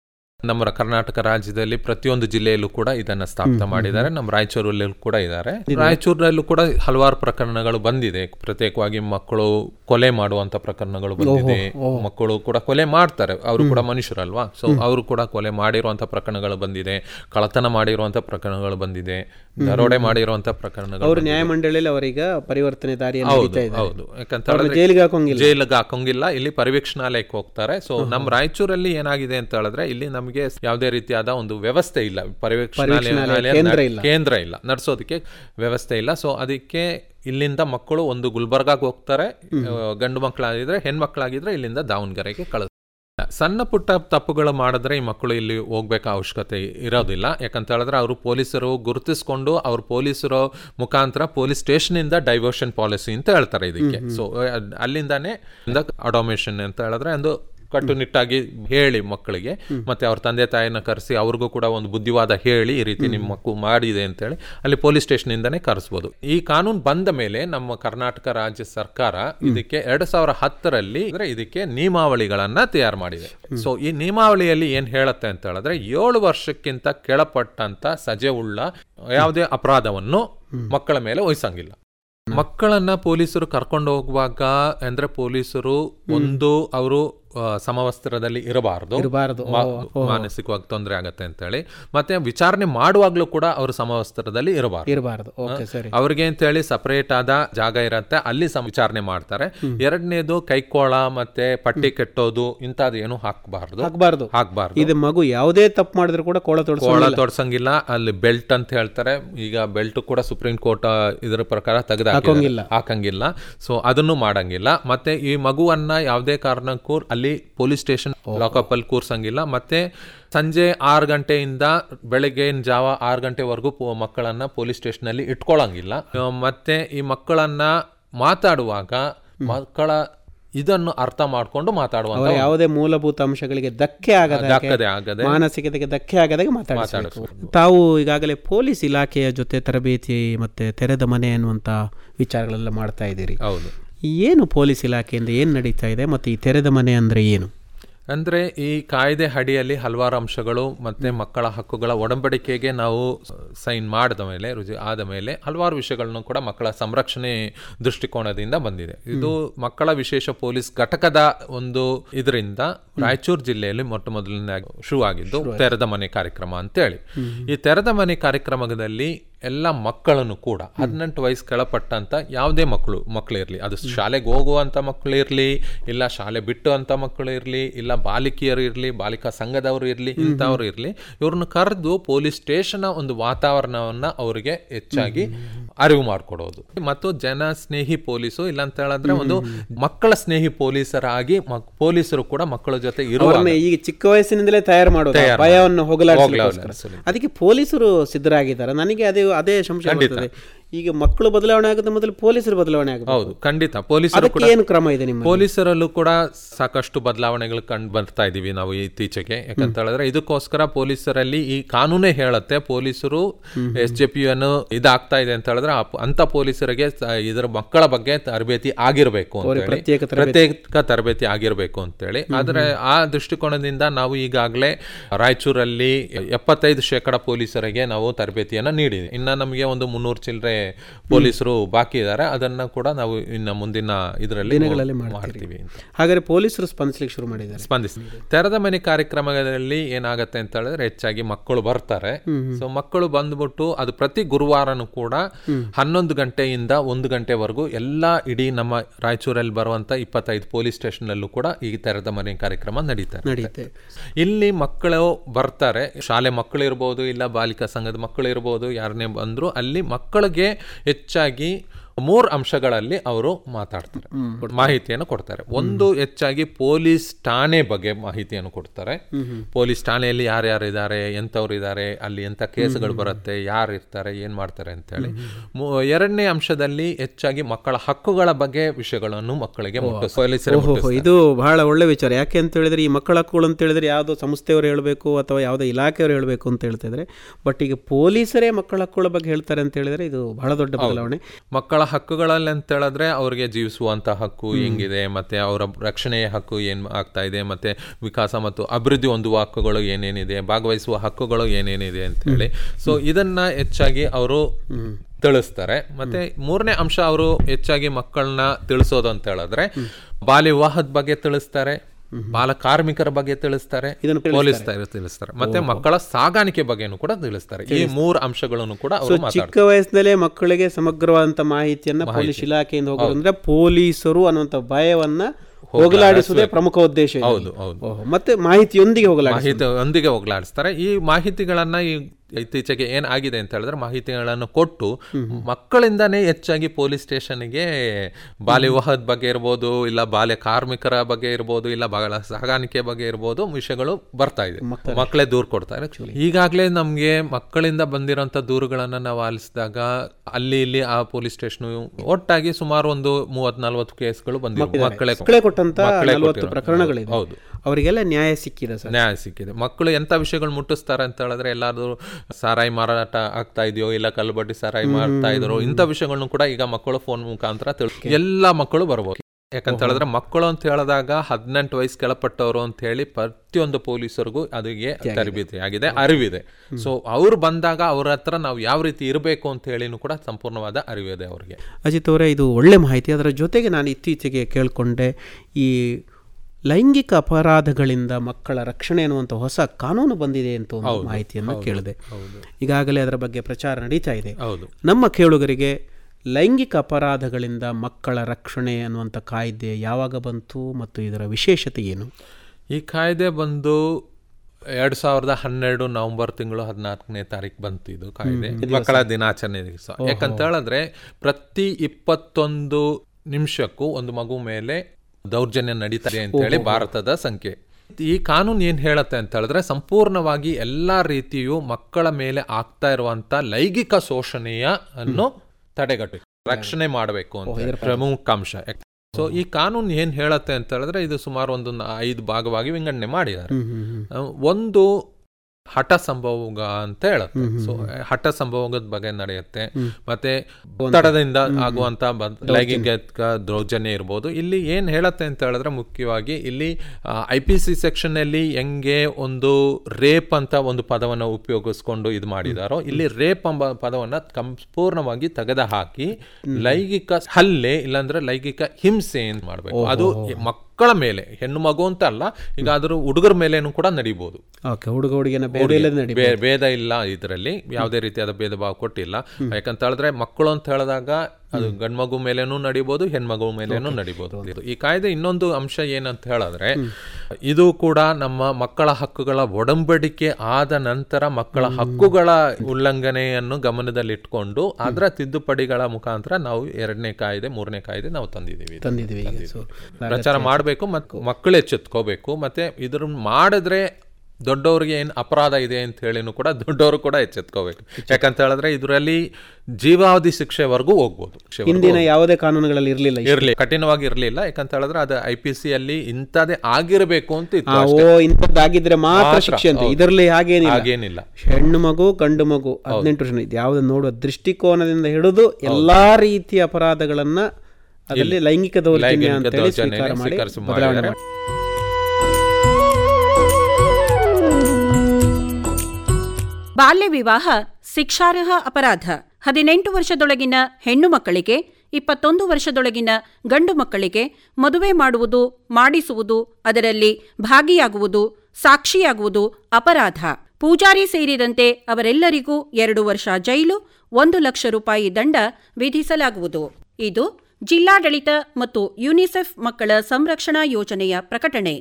ನಮ್ಮ ಕರ್ನಾಟಕ ರಾಜ್ಯದಲ್ಲಿ ಪ್ರತಿಯೊಂದು ಜಿಲ್ಲೆಯಲ್ಲೂ ಕೂಡ ಇದನ್ನ ಸ್ಥಾಪನೆ ಮಾಡಿದ್ದಾರೆ. ನಮ್ಮ ರಾಯಚೂರಲ್ಲೂ ಕೂಡ ಇದ್ದಾರೆ. ರಾಯಚೂರಲ್ಲೂ ಕೂಡ ಹಲವಾರು ಪ್ರಕರಣಗಳು ಬಂದಿದೆ. ಪ್ರತ್ಯೇಕವಾಗಿ ಮಕ್ಕಳು ಕೊಲೆ ಮಾಡುವಂತ ಪ್ರಕರಣಗಳು ಬಂದಿದೆ. ಮಕ್ಕಳು ಕೂಡ ಕೊಲೆ ಮಾಡ್ತಾರೆ, ಅವರು ಕೂಡ ಮನುಷ್ಯರಲ್ವಾ. ಸೊ ಅವರು ಕೂಡ ಕೊಲೆ ಮಾಡಿರುವಂತ ಪ್ರಕರಣಗಳು ಬಂದಿದೆ, ಕಳತನ ಮಾಡಿರುವಂತ ಪ್ರಕರಣಗಳು ಬಂದಿದೆ, ದರೋಡೆ ಮಾಡಿರುವಂತ ಪ್ರಕರಣಗಳು. ನ್ಯಾಯಮಂಡಳಿಯಲ್ಲಿ ಅವರೀಗ ಪರಿವರ್ತನೆ ದಾರಿಯಲ್ಲಿ ಹೌದು, ಯಾಕಂತ ಜೈಲಿಗೆ ಹಾಕೋಂಗಿಲ್ಲ, ಇಲ್ಲಿ ಪರಿವೀಕ್ಷಣಾಲಯಕ್ಕೆ ಹೋಗ್ತಾರೆ. ಸೊ ನಮ್ಮ ರಾಯಚೂರಲ್ಲಿ ಏನಾಗಿದೆ ಅಂತ ಹೇಳಿದ್ರೆ, ಇಲ್ಲಿ ನಮಗೆ ಯಾವುದೇ ರೀತಿಯಾದ ಒಂದು ವ್ಯವಸ್ಥೆ ಇಲ್ಲ, ಪರಿವೀಕ್ಷಣಾಲಯ ಕೇಂದ್ರ ಇಲ್ಲ, ನಡೆಸೋದಕ್ಕೆ ವ್ಯವಸ್ಥೆ ಇಲ್ಲ. ಸೊ ಅದಕ್ಕೆ ಇಲ್ಲಿಂದ ಮಕ್ಕಳು ಒಂದು ಗುಲ್ಬರ್ಗಾಗೆ ಹೋಗ್ತಾರೆ, ಗಂಡು ಮಕ್ಕಳಾಗಿದ್ರೆ, ಹೆಣ್ಮಕ್ಳಾಗಿದ್ರೆ ಇಲ್ಲಿಂದ ದಾವಣಗೆರೆಗೆ ಕಳಿಸ್ತಾರೆ. ಸಣ್ಣ ಪುಟ್ಟ ತಪ್ಪುಗಳು ಮಾಡಿದ್ರೆ ಈ ಮಕ್ಕಳು ಇಲ್ಲಿ ಹೋಗ್ಬೇಕಾ ಅವಶ್ಯಕತೆ ಇರೋದಿಲ್ಲ. ಯಾಕಂತ ಹೇಳಿದ್ರೆ ಅವರು ಪೊಲೀಸರು ಗುರುತಿಸ್ಕೊಂಡು ಅವ್ರ ಪೊಲೀಸರ ಮುಖಾಂತರ ಪೊಲೀಸ್ ಸ್ಟೇಷನ್ ಇಂದ ಡೈವರ್ಷನ್ ಪಾಲಿಸಿ ಅಂತ ಹೇಳ್ತಾರೆ ಇದಕ್ಕೆ. ಸೊ ಅಲ್ಲಿಂದಾನೇ ಅಡಾಮೇಷನ್ ಅಂತ ಹೇಳಿದ್ರೆ ಒಂದು ಕಟ್ಟುನಿಟ್ಟಾಗಿ ಹೇಳಿ ಮಕ್ಕಳಿಗೆ, ಮತ್ತೆ ಅವ್ರ ತಂದೆ ತಾಯಿನ ಕರೆಸಿ ಅವ್ರಿಗೂ ಕೂಡ ಒಂದು ಬುದ್ಧಿವಾದ ಹೇಳಿ ಈ ರೀತಿ ನಿಮ್ಮ ಮಕ್ಕಳು ಮಾಡಿದೆ ಅಂತೇಳಿ ಅಲ್ಲಿ ಪೊಲೀಸ್ ಸ್ಟೇಷನ್ ಇಂದಾನೆ ಕರೆಸ್ಬೋದು. ಈ ಕಾನೂನು ಬಂದ ಮೇಲೆ ನಮ್ಮ ಕರ್ನಾಟಕ ರಾಜ್ಯ ಸರ್ಕಾರ ಇದಕ್ಕೆ 2010ರಲ್ಲಿ ಇದಕ್ಕೆ ನಿಯಮಾವಳಿಗಳನ್ನ ತಯಾರು ಮಾಡಿದೆ. ಸೊ ಈ ನಿಯಮಾವಳಿಯಲ್ಲಿ ಏನ್ ಹೇಳುತ್ತೆ ಅಂತ ಹೇಳಿದ್ರೆ, 7 ವರ್ಷಕ್ಕಿಂತ ಕೆಳಪಟ್ಟಂತ ಸಜೆವುಳ್ಳ ಯಾವುದೇ ಅಪರಾಧವನ್ನು ಮಕ್ಕಳ ಮೇಲೆ ವಹಿಸಂಗಿಲ್ಲ. ಮಕ್ಕಳನ್ನ ಪೊಲೀಸರು ಕರ್ಕೊಂಡು ಹೋಗುವಾಗ ಅಂದ್ರೆ ಪೊಲೀಸರು ಒಂದು ಅವರು ಸಮವಸ್ತ್ರದಲ್ಲಿ ಇರಬಾರದು, ಮಾನಸಿಕವಾಗಿ ತೊಂದರೆ ಆಗತ್ತೆ ಅಂತ ಹೇಳಿ, ಮತ್ತೆ ವಿಚಾರಣೆ ಮಾಡುವಾಗ್ಲೂ ಕೂಡ ಅವರು ಸಮವಸ್ತ್ರದಲ್ಲಿ ಇರಬಾರದು. ಅವ್ರಿಗೆ ಅಂತ ಹೇಳಿ ಸಪರೇಟ್ ಆದ ಜಾಗ ಇರತ್ತೆ, ಅಲ್ಲಿ ವಿಚಾರಣೆ ಮಾಡ್ತಾರೆ. ಎರಡನೇದು ಕೈಕೋಳ ಮತ್ತೆ ಪಟ್ಟಿ ಕೆಟ್ಟೋದು ಇಂಥದ್ದು ಏನು ಹಾಕ್ಬಾರ್ದು. ಇದು ಮಗು ಯಾವುದೇ ತಪ್ಪು ಮಾಡಿದ್ರು ಕೂಡ ಕೋಳ ತೊಡ್ಸಂಗಿಲ್ಲ. ಅಲ್ಲಿ ಬೆಲ್ಟ್ ಅಂತ ಹೇಳ್ತಾರೆ, ಈಗ ಬೆಲ್ಟ್ ಕೂಡ ಸುಪ್ರೀಂ ಕೋರ್ಟ್ ಇದರ ಪ್ರಕಾರ ಹಾಕಂಗಿಲ್ಲ. ಸೊ ಅದನ್ನು ಮಾಡಂಗಿಲ್ಲ. ಮತ್ತೆ ಈ ಮಗುವನ್ನ ಯಾವುದೇ ಕಾರಣಕ್ಕೂ ಅಲ್ಲಿ ಪೊಲೀಸ್ ಸ್ಟೇಷನ್ ಲಾಕಪ್ ಅಲ್ಲಿ ಕೂರ್ಸಂಗಿಲ್ಲ. ಮತ್ತೆ ಸಂಜೆ 6 ಗಂಟೆಯಿಂದ ಬೆಳಗ್ಗಿನ ಜಾವ 6 ಗಂಟೆವರೆಗೂ ಮಕ್ಕಳನ್ನ ಪೊಲೀಸ್ ಸ್ಟೇಷನ್ ಅಲ್ಲಿ ಇಟ್ಕೊಳ್ಳಂಗಿಲ್ಲ. ಮತ್ತೆ ಈ ಮಕ್ಕಳನ್ನ ಮಾತಾಡುವಾಗ ಮಕ್ಕಳ ಇದನ್ನು ಅರ್ಥ ಮಾಡಿಕೊಂಡು ಮಾತಾಡುವಂತ ಯಾವುದೇ ಮೂಲಭೂತ ಅಂಶಗಳಿಗೆ ಧಕ್ಕೆ ಆಗದೆ, ಮಾನಸಿಕತೆಗೆ ಧಕ್ಕೆ ಆಗದಾಗೆ ಮಾತಾಡಬೇಕು. ತಾವು ಈಗಾಗಲೇ ಪೊಲೀಸ್ ಇಲಾಖೆಯ ಜೊತೆ ತರಬೇತಿ ಮತ್ತೆ ತೆರೆದ ಮನೆ ಅನ್ನುವಂತ ವಿಚಾರಗಳೆಲ್ಲ ಮಾಡ್ತಾ ಇದ್ದೀರಿ. ಹೌದು. ಏನು ಪೊಲೀಸ್ ಇಲಾಖೆಯಿಂದ ಏನು ನಡೀತಾ ಇದೆ, ಮತ್ತು ಈ ತೆರೆದ ಮನೆ ಅಂದರೆ ಏನು? ಅಂದರೆ ಈ ಕಾಯ್ದೆ ಅಡಿಯಲ್ಲಿ ಹಲವಾರು ಅಂಶಗಳು ಮತ್ತು ಮಕ್ಕಳ ಹಕ್ಕುಗಳ ಒಡಂಬಡಿಕೆಗೆ ನಾವು ಸೈನ್ ಮಾಡಿದ ಮೇಲೆ ಆದ ಮೇಲೆ ಹಲವಾರು ವಿಷಯಗಳನ್ನು ಕೂಡ ಮಕ್ಕಳ ಸಂರಕ್ಷಣೆ ದೃಷ್ಟಿಕೋನದಿಂದ ಬಂದಿದೆ. ಇದು ಮಕ್ಕಳ ವಿಶೇಷ ಪೊಲೀಸ್ ಘಟಕದ ಒಂದು ಇದರಿಂದ ರಾಯಚೂರು ಜಿಲ್ಲೆಯಲ್ಲಿ ಮೊಟ್ಟ ಮೊದಲನೇ ಶುರುವಾಗಿದ್ದು ತೆರೆದ ಮನೆ ಕಾರ್ಯಕ್ರಮ ಅಂತೇಳಿ. ಈ ತೆರೆದ ಮನೆ ಕಾರ್ಯಕ್ರಮದಲ್ಲಿ ಎಲ್ಲ ಮಕ್ಕಳನ್ನು ಕೂಡ 18 ವಯಸ್ಸು ಕೆಳಪಟ್ಟಂತ ಯಾವುದೇ ಮಕ್ಕಳು ಇರಲಿ, ಅದು ಶಾಲೆಗೆ ಹೋಗುವಂಥ ಮಕ್ಕಳು ಇರಲಿ, ಇಲ್ಲ ಶಾಲೆ ಬಿಟ್ಟು ಅಂತ ಮಕ್ಕಳು ಇರಲಿ, ಇಲ್ಲ ಬಾಲಿಕಿಯರು ಇರಲಿ, ಬಾಲಿಕಾ ಸಂಘದವರು ಇರಲಿ, ಇಂಥವ್ರು ಇರಲಿ, ಇವ್ರನ್ನ ಕರೆದು ಪೊಲೀಸ್ ಸ್ಟೇಷನ್ ಒಂದು ವಾತಾವರಣವನ್ನ ಅವರಿಗೆ ಹೆಚ್ಚಾಗಿ ಅರಿವು ಮಾಡಿಕೊಡೋದು. ಮತ್ತು ಜನ ಸ್ನೇಹಿ ಪೊಲೀಸು, ಇಲ್ಲ ಅಂತ ಹೇಳಿದ್ರೆ ಒಂದು ಮಕ್ಕಳ ಸ್ನೇಹಿ ಪೊಲೀಸರಾಗಿ ಪೊಲೀಸರು ಕೂಡ ಮಕ್ಕಳ ಜೊತೆ ಇರುವ ಈಗ ಚಿಕ್ಕ ವಯಸ್ಸಿನಿಂದಲೇ ತಯಾರು ಮಾಡೋದು, ಭಯವನ್ನು ಹೋಗಲಾಡಿಸಲು ಅದಕ್ಕೆ ಪೊಲೀಸರು ಸಿದ್ಧರಾಗಿದ್ದಾರೆ. ನನಗೆ ಅದೇ ಸಂಶಯ ಬರ್ತದೆ, ಈಗ ಮಕ್ಕಳು ಬದಲಾವಣೆ ಆಗುತ್ತೆ ಮೊದಲು ಪೊಲೀಸರು ಬದಲಾವಣೆ ಆಗುತ್ತೆ. ಹೌದು, ಖಂಡಿತ. ಪೊಲೀಸರು ಕೂಡ ಏನು ಕ್ರಮ ಇದೆ ನಿಮ್ಮ ಪೊಲೀಸರಲ್ಲೂ ಕೂಡ ಸಾಕಷ್ಟು ಬದಲಾವಣೆಗಳು ಕಂಡು ಬರ್ತಾ ಇದೀವಿ ನಾವು ಇತ್ತೀಚೆಗೆ. ಯಾಕಂತ ಹೇಳಿದ್ರೆ ಇದಕ್ಕೋಸ್ಕರ ಪೊಲೀಸರಲ್ಲಿ ಈ ಕಾನೂನೇ ಹೇಳುತ್ತೆ, ಪೊಲೀಸರು SJP ಅನ್ನು ಇದಾಗ್ತಾ ಇದೆ ಅಂತ ಹೇಳಿದ್ರೆ ಅಂತ ಪೊಲೀಸರಿಗೆ ಇದರ ಮಕ್ಕಳ ಬಗ್ಗೆ ತರಬೇತಿ ಆಗಿರ್ಬೇಕು ಅಂತ ಹೇಳಿ, ಪ್ರತ್ಯೇಕ ತರಬೇತಿ ಆಗಿರ್ಬೇಕು ಅಂತೇಳಿ. ಆದ್ರೆ ಆ ದೃಷ್ಟಿಕೋನದಿಂದ ನಾವು ಈಗಾಗಲೇ ರಾಯಚೂರಲ್ಲಿ 75% ಪೊಲೀಸರಿಗೆ ನಾವು ತರಬೇತಿಯನ್ನ ನೀಡಿದೆ. ಇನ್ನ ನಮಗೆ ಒಂದು 300 ಚಿಲ್ಲರೆ ಪೊಲೀಸರು ಬಾಕಿ ಇದ್ದಾರೆ. ಅದನ್ನ ಕೂಡ ನಾವು ಇನ್ನು ಮುಂದಿನ ಇದರಲ್ಲಿ ಮಾಡ್ತೀವಿ. ಹಾಗಾದ್ರೆ ಪೊಲೀಸರು ಸ್ಪಂದಿಸಲಿಕ್ಕೆ ಶುರು ಮಾಡಿದ್ದಾರೆ. ತೆರೆದ ಮನೆ ಕಾರ್ಯಕ್ರಮದಲ್ಲಿ ಏನಾಗುತ್ತೆ ಅಂತ ಹೇಳಿದ್ರೆ ಹೆಚ್ಚಾಗಿ ಮಕ್ಕಳು ಬರ್ತಾರೆ. ಸೊ ಮಕ್ಕಳು ಬಂದ್ಬಿಟ್ಟು ಅದು ಪ್ರತಿ ಗುರುವಾರನೂ ಕೂಡ 11 ಗಂಟೆಯಿಂದ 1 ಗಂಟೆವರೆಗೂ ಎಲ್ಲ ಇಡೀ ನಮ್ಮ ರಾಯಚೂರಲ್ಲಿ ಬರುವಂತ 25 ಪೊಲೀಸ್ ಸ್ಟೇಷನ್ ಅಲ್ಲೂ ಕೂಡ ಈ ತೆರೆದ ಮನೆ ಕಾರ್ಯಕ್ರಮ ನಡೀತಾರೆ. ಇಲ್ಲಿ ಮಕ್ಕಳು ಬರ್ತಾರೆ, ಶಾಲೆ ಮಕ್ಕಳು ಇರ್ಬೋದು, ಇಲ್ಲ ಬಾಲಿಕಾ ಸಂಘದ ಮಕ್ಕಳು ಇರ್ಬೋದು, ಯಾರನ್ನೇ ಬಂದ್ರು ಅಲ್ಲಿ ಮಕ್ಕಳಿಗೆ ಹೆಚ್ಚಾಗಿ 3 ಅಂಶಗಳಲ್ಲಿ ಅವರು ಮಾತಾಡ್ತಾರೆ, ಮಾಹಿತಿಯನ್ನು ಕೊಡ್ತಾರೆ. ಒಂದು ಹೆಚ್ಚಾಗಿ ಪೊಲೀಸ್ ಠಾಣೆ ಬಗ್ಗೆ ಮಾಹಿತಿಯನ್ನು ಕೊಡ್ತಾರೆ. ಪೊಲೀಸ್ ಠಾಣೆಯಲ್ಲಿ ಯಾರ್ಯಾರು ಇದ್ದಾರೆ, ಎಂಥವ್ರು ಇದ್ದಾರೆ, ಅಲ್ಲಿ ಎಂಥ ಕೇಸುಗಳು ಬರುತ್ತೆ, ಯಾರು ಇರ್ತಾರೆ, ಏನ್ ಮಾಡ್ತಾರೆ ಅಂತೇಳಿ. ಎರಡನೇ ಅಂಶದಲ್ಲಿ ಹೆಚ್ಚಾಗಿ ಮಕ್ಕಳ ಹಕ್ಕುಗಳ ಬಗ್ಗೆ ವಿಷಯಗಳನ್ನು ಮಕ್ಕಳಿಗೆ ಇದು ಬಹಳ ಒಳ್ಳೆ ವಿಚಾರ. ಯಾಕೆ ಅಂತ ಹೇಳಿದ್ರೆ ಈ ಮಕ್ಕಳ ಹಕ್ಕುಗಳು ಅಂತ ಹೇಳಿದ್ರೆ ಯಾವುದೋ ಸಂಸ್ಥೆಯವರು ಹೇಳಬೇಕು ಅಥವಾ ಯಾವುದೋ ಇಲಾಖೆಯವರು ಹೇಳಬೇಕು ಅಂತ ಹೇಳ್ತಾ ಇದ್ರೆ, ಬಟ್ ಈಗ ಪೊಲೀಸರೇ ಮಕ್ಕಳ ಹಕ್ಕುಗಳ ಬಗ್ಗೆ ಹೇಳ್ತಾರೆ ಅಂತ ಹೇಳಿದ್ರೆ ಇದು ಬಹಳ ದೊಡ್ಡ ಬದಲಾವಣೆ. ಮಕ್ಕಳ ಹಕ್ಕುಗಳಲ್ಲಿ ಅಂತ ಹೇಳಿದ್ರೆ ಅವ್ರಿಗೆ ಜೀವಿಸುವಂತ ಹಕ್ಕು ಹೆಂಗಿದೆ, ಮತ್ತೆ ಅವರ ರಕ್ಷಣೆಯ ಹಕ್ಕು ಏನ್ ಆಗ್ತಾ ಇದೆ, ಮತ್ತೆ ವಿಕಾಸ ಮತ್ತು ಅಭಿವೃದ್ಧಿ ಹೊಂದುವ ಹಕ್ಕುಗಳು ಏನೇನಿದೆ, ಭಾಗವಹಿಸುವ ಹಕ್ಕುಗಳು ಏನೇನಿದೆ ಅಂತ ಹೇಳಿ. ಸೊ ಇದನ್ನ ಹೆಚ್ಚಾಗಿ ಅವರು ತಿಳಿಸ್ತಾರೆ. ಮತ್ತೆ ಮೂರನೇ ಅಂಶ ಅವರು ಹೆಚ್ಚಾಗಿ ಮಕ್ಕಳನ್ನ ತಿಳಿಸೋದು ಅಂತ ಹೇಳಿದ್ರೆ ಬಾಲ್ಯ ವಿವಾಹದ ಬಗ್ಗೆ ತಿಳಿಸ್ತಾರೆ, ಬಾಲ ಕಾರ್ಮಿಕರ ಬಗ್ಗೆ ತಿಳಿಸ್ತಾರೆ, ಪೊಲೀಸ್ ತಿಳಿಸ್ತಾರೆ, ಮತ್ತೆ ಮಕ್ಕಳ ಸಾಗಾಣಿಕೆ ಬಗ್ಗೆನೂ ಕೂಡ ತಿಳಿಸ್ತಾರೆ. ಈ 3 ಅಂಶಗಳನ್ನು ಕೂಡ ಅವರು ಚಿಕ್ಕ ವಯಸ್ಸಿನಲ್ಲೇ ಮಕ್ಕಳಿಗೆ ಸಮಗ್ರವಾದಂತ ಮಾಹಿತಿಯನ್ನ ಪೊಲೀಸ್ ಇಲಾಖೆಯಿಂದ ಹೋಗೋದಂದ್ರೆ ಪೊಲೀಸರು ಅನ್ನುವಂತ ಭಯವನ್ನ ಹೋಗಲಾಡಿಸುವುದೇ ಪ್ರಮುಖ ಉದ್ದೇಶ. ಹೌದು ಹೌದು. ಮತ್ತೆ ಮಾಹಿತಿಯೊಂದಿಗೆ ಹೋಗಲಾಡಿಸ್ತಾರೆ. ಈ ಮಾಹಿತಿಗಳನ್ನ ಇತ್ತೀಚೆಗೆ ಏನಾಗಿದೆ ಅಂತ ಹೇಳಿದ್ರೆ ಮಾಹಿತಿಗಳನ್ನು ಕೊಟ್ಟು ಮಕ್ಕಳಿಂದಾನೇ ಹೆಚ್ಚಾಗಿ ಪೊಲೀಸ್ ಸ್ಟೇಷನ್ಗೆ ಬಾಲ್ಯ ವಿವಾಹದ ಬಗ್ಗೆ ಇರ್ಬೋದು, ಇಲ್ಲ ಬಾಲ್ಯ ಕಾರ್ಮಿಕರ ಬಗ್ಗೆ ಇರ್ಬೋದು, ಇಲ್ಲ ಬಾಲ ಸಾಗಾಣಿಕೆ ಬಗ್ಗೆ ಇರ್ಬೋದು, ವಿಷಯಗಳು ಬರ್ತಾ ಇದೆ. ಮಕ್ಕಳೇ ದೂರು ಕೊಡ್ತಾರೆ. ಈಗಾಗಲೇ ನಮ್ಗೆ ಮಕ್ಕಳಿಂದ ಬಂದಿರೋಂಥ ದೂರುಗಳನ್ನ ನಾವು ಆಲಿಸಿದಾಗ ಅಲ್ಲಿ ಇಲ್ಲಿ ಆ ಪೊಲೀಸ್ ಸ್ಟೇಷನ್ ಒಟ್ಟಾಗಿ ಸುಮಾರು ಒಂದು 30-40 ಕೇಸ್ಗಳು ಬಂದಿವೆ. ಮಕ್ಕಳೇ ಕೊಟ್ಟಂತ ಪ್ರಕರಣಗಳಿದೆ. ಹೌದು, ಅವರಿಗೆಲ್ಲ ನ್ಯಾಯ ಸಿಕ್ಕಿದೆ. ಮಕ್ಕಳು ಎಂತ ವಿಷಯಗಳು ಮುಟ್ಟಿಸ್ತಾರೆ ಅಂತ ಹೇಳಿದ್ರೆ ಎಲ್ಲಾದ್ರೂ ಸಾರಾಯಿ ಮಾರಾಟ ಆಗ್ತಾ ಇದೆಯೋ, ಇಲ್ಲ ಕಲ್ಲುಬಡ್ಡಿ ಸಾರಾಯಿ ಮಾಡ್ತಾ ಇದ್ರು, ಇಂಥ ವಿಷಯಗಳನ್ನು ಕೂಡ ಈಗ ಮಕ್ಕಳು ಫೋನ್ ಮುಖಾಂತರ ಎಲ್ಲ ಮಕ್ಕಳು ಬರ್ಬೋದು. ಯಾಕಂತ ಹೇಳಿದ್ರೆ ಮಕ್ಕಳು ಅಂತ ಹೇಳಿದಾಗ 18 ವಯಸ್ಸು ಕೆಳಪಟ್ಟವರು ಅಂತ ಹೇಳಿ ಪ್ರತಿಯೊಂದು ಪೊಲೀಸರಿಗೂ ಅದಕ್ಕೆ ತರಬೇತಿ ಆಗಿದೆ, ಅರಿವಿದೆ. ಸೊ ಅವ್ರು ಬಂದಾಗ ಅವ್ರ ಹತ್ರ ನಾವು ಯಾವ ರೀತಿ ಇರಬೇಕು ಅಂತ ಹೇಳಿನೂ ಕೂಡ ಸಂಪೂರ್ಣವಾದ ಅರಿವಿದೆ ಅವ್ರಿಗೆ. ಅಜಿತ್ ಅವರೇ, ಇದು ಒಳ್ಳೆ ಮಾಹಿತಿ. ಅದರ ಜೊತೆಗೆ ನಾನು ಇತ್ತೀಚೆಗೆ ಕೇಳಿಕೊಂಡೆ, ಈ ಲೈಂಗಿಕ ಅಪರಾಧಗಳಿಂದ ಮಕ್ಕಳ ರಕ್ಷಣೆ ಅನ್ನುವಂಥ ಹೊಸ ಕಾನೂನು ಬಂದಿದೆ ಅಂತ ಒಂದು ಮಾಹಿತಿಯನ್ನು ಕೇಳಿದೆ. ಈಗಾಗಲೇ ಅದರ ಬಗ್ಗೆ ಪ್ರಚಾರ ನಡೀತಾ ಇದೆ. ನಮ್ಮ ಕೇಳುಗರಿಗೆ ಲೈಂಗಿಕ ಅಪರಾಧಗಳಿಂದ ಮಕ್ಕಳ ರಕ್ಷಣೆ ಅನ್ನುವಂಥ ಕಾಯ್ದೆ ಯಾವಾಗ ಬಂತು ಮತ್ತು ಇದರ ವಿಶೇಷತೆ ಏನು? ಈ ಕಾಯ್ದೆ ಬಂದು 2012 ನವೆಂಬರ್ ತಿಂಗಳು 14ನೇ ತಾರೀಕು ಬಂತು. ಇದು ಕಾಯ್ದೆ ಮಕ್ಕಳ ದಿನಾಚರಣೆ ದಿವಸ. ಯಾಕಂತ ಹೇಳಿದ್ರೆ ಪ್ರತಿ 21 ನಿಮಿಷಕ್ಕೂ ಒಂದು ಮಗು ಮೇಲೆ ದೌರ್ಜನ್ಯ ನಡೀತದೆ ಅಂತ ಹೇಳಿ ಭಾರತದ ಸಂಖ್ಯೆ. ಈ ಕಾನೂನು ಏನ್ ಹೇಳತ್ತೆ ಅಂತ ಹೇಳಿದ್ರೆ ಸಂಪೂರ್ಣವಾಗಿ ಎಲ್ಲಾ ರೀತಿಯು ಮಕ್ಕಳ ಮೇಲೆ ಆಗ್ತಾ ಇರುವಂತ ಲೈಂಗಿಕ ಶೋಷಣೆಯ ಅನ್ನು ತಡೆಗಟ್ಟಬೇಕು, ರಕ್ಷಣೆ ಮಾಡಬೇಕು ಅಂತ ಪ್ರಮುಖ ಅಂಶ. ಸೊ ಈ ಕಾನೂನು ಏನ್ ಹೇಳತ್ತೆ ಅಂತ ಹೇಳಿದ್ರೆ ಇದು ಸುಮಾರು ಒಂದು 5 ಭಾಗವಾಗಿ ವಿಂಗಡಣೆ ಮಾಡಿದ್ದಾರೆ. ಒಂದು ಹಠ ಸಂಭೋಗ ಅಂತ ಹೇಳುತ್ತೆ. ಸೊ ಹಠ ಸಂಭೋಗದ ಬಗ್ಗೆ ನಡೆಯುತ್ತೆ. ಮತ್ತೆ ಒತ್ತಡದಿಂದ ಆಗುವಂತ ಲೈಂಗಿಕ ದೌರ್ಜನ್ಯ ಇರ್ಬೋದು. ಇಲ್ಲಿ ಏನ್ ಹೇಳತ್ತೆ ಅಂತ ಹೇಳಿದ್ರೆ ಮುಖ್ಯವಾಗಿ ಇಲ್ಲಿ IPC ಸೆಕ್ಷನ್ ಅಲ್ಲಿ ಹೆಂಗೆ ಒಂದು ರೇಪ್ ಅಂತ ಒಂದು ಪದವನ್ನು ಉಪಯೋಗಿಸ್ಕೊಂಡು ಇದು ಮಾಡಿದಾರೋ, ಇಲ್ಲಿ ರೇಪ್ ಎಂಬ ಪದವನ್ನ ಸಂಪೂರ್ಣವಾಗಿ ತೆಗೆದು ಹಾಕಿ ಲೈಂಗಿಕ ಹಲ್ಲೆ ಇಲ್ಲಾಂದ್ರೆ ಲೈಂಗಿಕ ಹಿಂಸೆ ಅಂತ ಮಾಡ್ಬೇಕು. ಅದು ಮಕ್ಕಳ ಮೇಲೆ, ಹೆಣ್ಣು ಮಗು ಅಂತ ಅಲ್ಲ, ಈಗ ಅದ್ರ ಹುಡುಗರ ಮೇಲೇನು ಕೂಡ ನಡೀಬಹುದು. ಭೇದ ಇಲ್ಲ, ಇದರಲ್ಲಿ ಯಾವುದೇ ರೀತಿಯಾದ ಭೇದ ಭಾವ ಕೊಟ್ಟಿಲ್ಲ. ಯಾಕಂತ ಹೇಳಿದ್ರೆ ಮಕ್ಕಳು ಅಂತ ಹೇಳಿದಾಗ ಅದು ಗಂಡು ಮಗು ಮೇಲೇನೂ ನಡೀಬಹುದು, ಹೆಣ್ಮಗು ಮೇಲೇನೂ ನಡೀಬಹುದು. ಈ ಕಾಯ್ದೆ ಇನ್ನೊಂದು ಅಂಶ ಏನಂತ ಹೇಳಿದ್ರೆ ಇದು ಕೂಡ ನಮ್ಮ ಮಕ್ಕಳ ಹಕ್ಕುಗಳ ಒಡಂಬಡಿಕೆ ಆದ ನಂತರ ಮಕ್ಕಳ ಹಕ್ಕುಗಳ ಉಲ್ಲಂಘನೆಯನ್ನು ಗಮನದಲ್ಲಿಟ್ಕೊಂಡು ಅದರ ತಿದ್ದುಪಡಿಗಳ ಮುಖಾಂತರ ನಾವು 2ನೇ ಕಾಯ್ದೆ 3ನೇ ಕಾಯ್ದೆ ನಾವು ತಂದಿದ್ದೀವಿ. ಪ್ರಚಾರ ಮಾಡಬೇಕು, ಮಕ್ಕಳು ಎಚ್ಚೆತ್ಕೋಬೇಕು. ಮತ್ತೆ ಇದ್ರ ಮಾಡಿದ್ರೆ ದೊಡ್ಡವ್ರಿಗೆ ಏನು ಅಪರಾಧ ಇದೆ ಅಂತ ಹೇಳಿನೂ ಕೂಡ ದೊಡ್ಡವರು ಕೂಡ ಎಚ್ಚೆತ್ಕೋಬೇಕು. ಯಾಕಂತ ಹೇಳಿದ್ರೆ ಇದರಲ್ಲಿ ಜೀವಾವಧಿ ಶಿಕ್ಷೆವರೆಗೂ ಹೋಗ್ಬೋದು. ಹಿಂದಿನ ಯಾವುದೇ ಕಾನೂನುಗಳಲ್ಲಿ ಇರಲಿಲ್ಲ, ಕಠಿಣವಾಗಿ ಇರಲಿಲ್ಲ. ಯಾಕಂತ ಹೇಳಿದ್ರೆ ಅದು IPC ಅಲ್ಲಿ ಇಂಥದೇ ಆಗಿರಬೇಕು ಅಂತ ಇತ್ತು. ಇಂಥದ್ದಾಗಿದ್ರೆ ಮಾತ್ರ ಶಿಕ್ಷೆ ಅಂತ. ಇದರಲ್ಲಿ ಹಾಗೇನಿಲ್ಲ. ಹೆಣ್ಣು ಮಗು ಗಂಡು ಮಗು 18 ವರ್ಷ ಯಾವ್ದು ನೋಡುವ ದೃಷ್ಟಿಕೋನದಿಂದ ಹಿಡಿದು ಎಲ್ಲಾ ರೀತಿಯ ಅಪರಾಧಗಳನ್ನ ಅದರಲ್ಲಿ ಲೈಂಗಿಕ ದೌರ್ಜನ್ಯ ಅಂತ ಹೇಳಿ ಸ್ವೀಕಾರ ಮಾಡಿ ಬದಲಾವಣೆ. ಬಾಲ್ಯ ವಿವಾಹ ಶಿಕ್ಷಾರ್ಹ ಅಪರಾಧ. 18 ವರ್ಷದೊಳಗಿನ ಹೆಣ್ಣು ಮಕ್ಕಳಿಗೆ 21 ವರ್ಷದೊಳಗಿನ ಗಂಡು ಮಕ್ಕಳಿಗೆ ಮದುವೆ ಮಾಡುವುದು, ಮಾಡಿಸುವುದು, ಅದರಲ್ಲಿ ಭಾಗಿಯಾಗುವುದು, ಸಾಕ್ಷಿಯಾಗುವುದು ಅಪರಾಧ. ಪೂಜಾರಿ ಸೇರಿದಂತೆ ಅವರೆಲ್ಲರಿಗೂ 2 ವರ್ಷ ಜೈಲು, 1 ಲಕ್ಷ ರೂಪಾಯಿ ದಂಡ ವಿಧಿಸಲಾಗುವುದು. ಇದು ಜಿಲ್ಲಾಡಳಿತ ಮತ್ತು ಯುನಿಸೆಫ್ ಮಕ್ಕಳ ಸಂರಕ್ಷಣಾ ಯೋಜನೆಯ ಪ್ರಕಟಣೆ.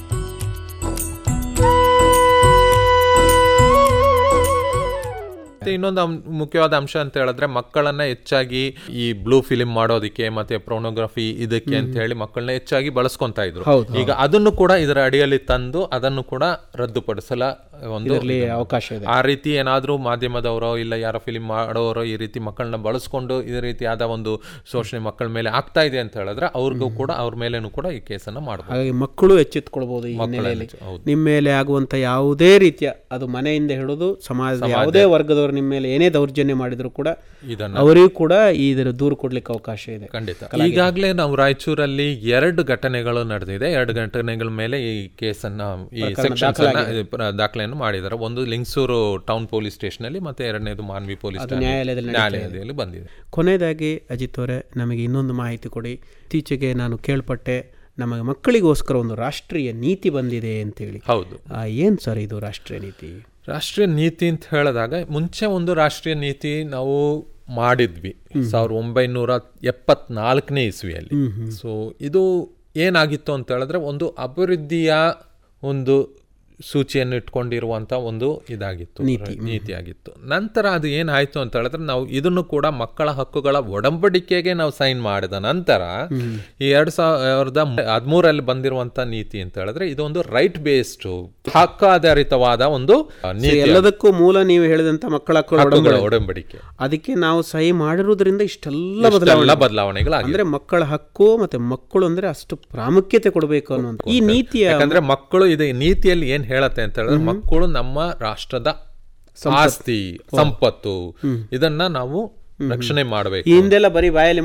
ಇನ್ನೊಂದು ಮುಖ್ಯವಾದ ಅಂಶ ಅಂತ ಹೇಳಿದ್ರೆ ಮಕ್ಕಳನ್ನ ಹೆಚ್ಚಾಗಿ ಈ ಬ್ಲೂ ಫಿಲಿಂ ಮಾಡೋದಕ್ಕೆ ಮತ್ತೆ ಪ್ರೊನೋಗ್ರಫಿ ಇದಕ್ಕೆ ಅಂತ ಹೇಳಿ ಮಕ್ಕಳನ್ನ ಹೆಚ್ಚಾಗಿ ಬಳಸ್ಕೊಂತ ಇದ್ರು. ಈಗ ಅದನ್ನು ಕೂಡ ಇದರ ಅಡಿಯಲ್ಲಿ ತಂದು ಅದನ್ನು ಕೂಡ ಒಂದು ಅವಕಾಶ ಇದೆ. ಆ ರೀತಿ ಏನಾದರೂ ಮಾಧ್ಯಮದವರೋ ಇಲ್ಲ ಯಾರೋ ಫಿಲಿಂ ಮಾಡೋರೋ ಈ ರೀತಿ ಮಕ್ಕಳನ್ನ ಬಳಸ್ಕೊಂಡು ಈ ರೀತಿಯಾದ ಒಂದು ಶೋಷಣೆ ಮಕ್ಕಳ ಮೇಲೆ ಆಗ್ತಾ ಇದೆ ಅಂತ ಹೇಳಿದ್ರೆ ಅವ್ರಿಗೂ ಕೂಡ ಅವ್ರ ಮೇಲೇನೂ ಕೂಡ ಈ ಕೇಸನ್ನು ಮಾಡಬಹುದು. ಹಾಗಾಗಿ ಮಕ್ಕಳು ಎಚ್ಚೆತ್ತುಕೊಳ್ಬಹುದು. ಈ ಹಿನ್ನೆಲೆಯಲ್ಲಿ ನಿಮ್ಮ ಮೇಲೆ ಆಗುವಂಥ ಯಾವುದೇ ರೀತಿಯ, ಅದು ಮನೆಯಿಂದ ಹಿಡಿದು ಸಮಾಜದ ಯಾವುದೇ ವರ್ಗದವರು ನಿಮ್ಮ ಮೇಲೆ ಏನೇ ದೌರ್ಜನ್ಯ ಮಾಡಿದ್ರು ಕೂಡ ಅವರಿಗೂ ಕೂಡ ಇದರ ದೂರು ಕೊಡ್ಲಿಕ್ಕೆ ಅವಕಾಶ ಇದೆ. ಖಂಡಿತ. ಈಗಾಗಲೇ ನಾವು ರಾಯಚೂರಲ್ಲಿ 2 ಘಟನೆಗಳು ನಡೆದಿದೆ. 2 ಘಟನೆಗಳ ಮೇಲೆ ಈ ಕೇಸನ್ನ ಈ ಸೆಕ್ಷನ್ಸ್ ದಾಖಲೆಯನ್ನು ಮಾಡಿದ್ದಾರೆ. ಒಂದು ಲಿಂಗಸೂರು ಟೌನ್ ಪೊಲೀಸ್ ಸ್ಟೇಷನ್ ಅಲ್ಲಿ, ಮತ್ತೆ 2ನೇದು ಮಾನ್ವಿ ಪೊಲೀಸ್ ನ್ಯಾಯಾಲಯದಲ್ಲಿ ಬಂದಿದೆ. ಕೊನೆಯದಾಗಿ ಅಜಿತ್ ಅವರೇ, ನಮಗೆ ಇನ್ನೊಂದು ಮಾಹಿತಿ ಕೊಡಿ. ಇತ್ತೀಚೆಗೆ ನಾನು ಕೇಳ್ಪಟ್ಟೆ ನಮಗೆ ಮಕ್ಕಳಿಗೋಸ್ಕರ ಒಂದು ರಾಷ್ಟ್ರೀಯ ನೀತಿ ಬಂದಿದೆ ಅಂತೇಳಿ. ಹೌದು, ಏನು ಸರ್ ಇದು ರಾಷ್ಟ್ರೀಯ ನೀತಿ? ರಾಷ್ಟ್ರೀಯ ನೀತಿ ಅಂತ ಹೇಳಿದಾಗ ಮುಂಚೆ ಒಂದು ರಾಷ್ಟ್ರೀಯ ನೀತಿ ನಾವು ಮಾಡಿದ್ವಿ 1974ನೇ ಇಸ್ವಿಯಲ್ಲಿ. ಸೊ ಇದು ಏನಾಗಿತ್ತು ಅಂತ ಹೇಳಿದ್ರೆ ಒಂದು ಅಭಿವೃದ್ಧಿಯ ಒಂದು ಸೂಚಿಯನ್ನು ಇಟ್ಕೊಂಡಿರುವಂಥ ಒಂದು ಇದಾಗಿತ್ತು, ನೀತಿಯಾಗಿತ್ತು. ನಂತರ ಅದು ಏನಾಯಿತು ಅಂತ ಹೇಳಿದ್ರೆ ನಾವು ಇದನ್ನು ಕೂಡ ಮಕ್ಕಳ ಹಕ್ಕುಗಳ ಒಡಂಬಡಿಕೆಗೆ ನಾವು ಸೈನ್ ಮಾಡಿದ ನಂತರ ಈ 2013ರಲ್ಲಿ ಬಂದಿರುವಂಥ ನೀತಿ ಅಂತ ಹೇಳಿದ್ರೆ ಇದೊಂದು ರೈಟ್ ಬೇಸ್ಡ್ ಹಕ್ಕಾಧಾರಿತವಾದ ಒಂದು ನೀತಿ. ಎಲ್ಲದಕ್ಕೂ ಮೂಲ ನೀವು ಹೇಳಿದಂಥ ಮಕ್ಕಳ ಹಕ್ಕುಗಳ ಒಡಂಬಡಿಕೆ. ಅದಕ್ಕೆ ನಾವು ಸಹಿ ಮಾಡಿರೋದ್ರಿಂದ ಇಷ್ಟೆಲ್ಲ ಬದಲಾವಣೆಗಳು ಅಂದ್ರೆ ಮಕ್ಕಳ ಹಕ್ಕು ಮತ್ತೆ ಮಕ್ಕಳು ಅಂದ್ರೆ ಅಷ್ಟು ಪ್ರಾಮುಖ್ಯತೆ ಕೊಡಬೇಕು ಅನ್ನುವಂಥ ಈ ನೀತಿಯ, ಯಾಕಂದ್ರೆ ಮಕ್ಕಳು ಇದು ನೀತಿಯಲ್ಲಿ ಏನ್ ಹೇಳತ್ತೆ ಅಂತ ಹೇಳಿದ್ರೆ ಮಕ್ಕಳು ನಮ್ಮ ರಾಷ್ಟ್ರದ ಆಸ್ತಿ, ಸಂಪತ್ತು, ಇದನ್ನ ನಾವು ರಕ್ಷಣೆ ಮಾಡಬೇಕು. ಹಿಂದೆಲ್ಲ ಬರೀ ಬಾಯಲ್ಲಿ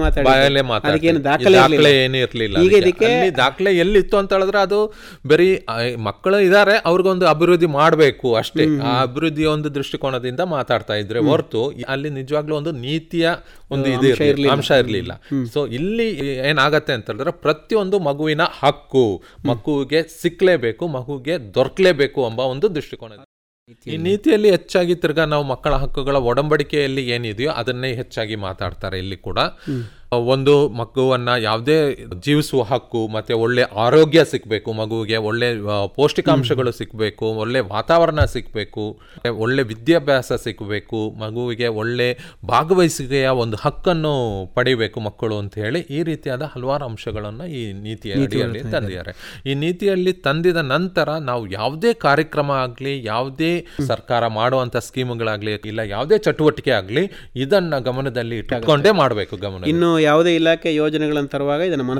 ದಾಖಲೆ ಏನು ಇರ್ಲಿಲ್ಲ. ದಾಖಲೆ ಎಲ್ಲಿತ್ತು ಅಂತ ಹೇಳಿದ್ರೆ ಅದು ಬರೀ ಮಕ್ಕಳು ಇದಾರೆ ಅವ್ರಿಗೊಂದು ಅಭಿವೃದ್ಧಿ ಮಾಡಬೇಕು ಅಷ್ಟೇ, ಆ ಅಭಿವೃದ್ಧಿಯ ಒಂದು ದೃಷ್ಟಿಕೋನದಿಂದ ಮಾತಾಡ್ತಾ ಇದ್ರೆ ಹೊರತು ಅಲ್ಲಿ ನಿಜವಾಗ್ಲೂ ಒಂದು ನೀತಿಯ ಒಂದು ಇದು ಅಂಶ ಇರಲಿಲ್ಲ. ಸೊ ಇಲ್ಲಿ ಏನಾಗತ್ತೆ ಅಂತ ಹೇಳಿದ್ರೆ ಪ್ರತಿಯೊಂದು ಮಗುವಿನ ಹಕ್ಕು ಮಗುವಿಗೆ ಸಿಕ್ಲೇಬೇಕು, ಮಗುವಿಗೆ ದೊರಕಲೇಬೇಕು ಎಂಬ ಒಂದು ದೃಷ್ಟಿಕೋನ. ಈ ನೀತಿಯಲ್ಲಿ ಹೆಚ್ಚಾಗಿ ತಿರ್ಗಾ ನಾವು ಮಕ್ಕಳ ಹಕ್ಕುಗಳ ಒಡಂಬಡಿಕೆಯಲ್ಲಿ ಏನಿದೆಯೋ ಅದನ್ನೇ ಹೆಚ್ಚಾಗಿ ಮಾತಾಡ್ತಾರೆ. ಇಲ್ಲಿ ಕೂಡ ಒಂದು ಮಗುವನ್ನ ಯಾವುದೇ ಜೀವಿಸುವ ಹಕ್ಕು, ಮತ್ತೆ ಒಳ್ಳೆ ಆರೋಗ್ಯ ಸಿಗಬೇಕು, ಮಗುವಿಗೆ ಒಳ್ಳೆ ಪೌಷ್ಟಿಕಾಂಶಗಳು ಸಿಗಬೇಕು, ಒಳ್ಳೆ ವಾತಾವರಣ ಸಿಗಬೇಕು, ಒಳ್ಳೆ ವಿದ್ಯಾಭ್ಯಾಸ ಸಿಗಬೇಕು, ಮಗುವಿಗೆ ಒಳ್ಳೆ ಭಾಗವಹಿಸುವಿಕೆಯ ಒಂದು ಹಕ್ಕನ್ನು ಪಡಿಬೇಕು ಮಕ್ಕಳು ಅಂತ ಹೇಳಿ ಈ ರೀತಿಯಾದ ಹಲವಾರು ಅಂಶಗಳನ್ನು ಈ ನೀತಿಯ ಅಡಿಯಲ್ಲಿ ತಂದಿದ್ದಾರೆ. ಈ ನೀತಿಯಲ್ಲಿ ತಂದಿದ ನಂತರ ನಾವು ಯಾವುದೇ ಕಾರ್ಯಕ್ರಮ ಆಗಲಿ, ಯಾವುದೇ ಸರ್ಕಾರ ಮಾಡುವಂತ ಸ್ಕೀಮ್ಗಳಾಗ್ಲಿ, ಇಲ್ಲ ಯಾವುದೇ ಚಟುವಟಿಕೆ ಆಗಲಿ ಇದನ್ನ ಗಮನದಲ್ಲಿ ಇಟ್ಟುಕೊಂಡೇ ಮಾಡಬೇಕು. ಇನ್ನು ಯಾವುದೇ ಇಲಾಖೆ ಯೋಜನೆಗಳನ್ನು ತರುವಾಗ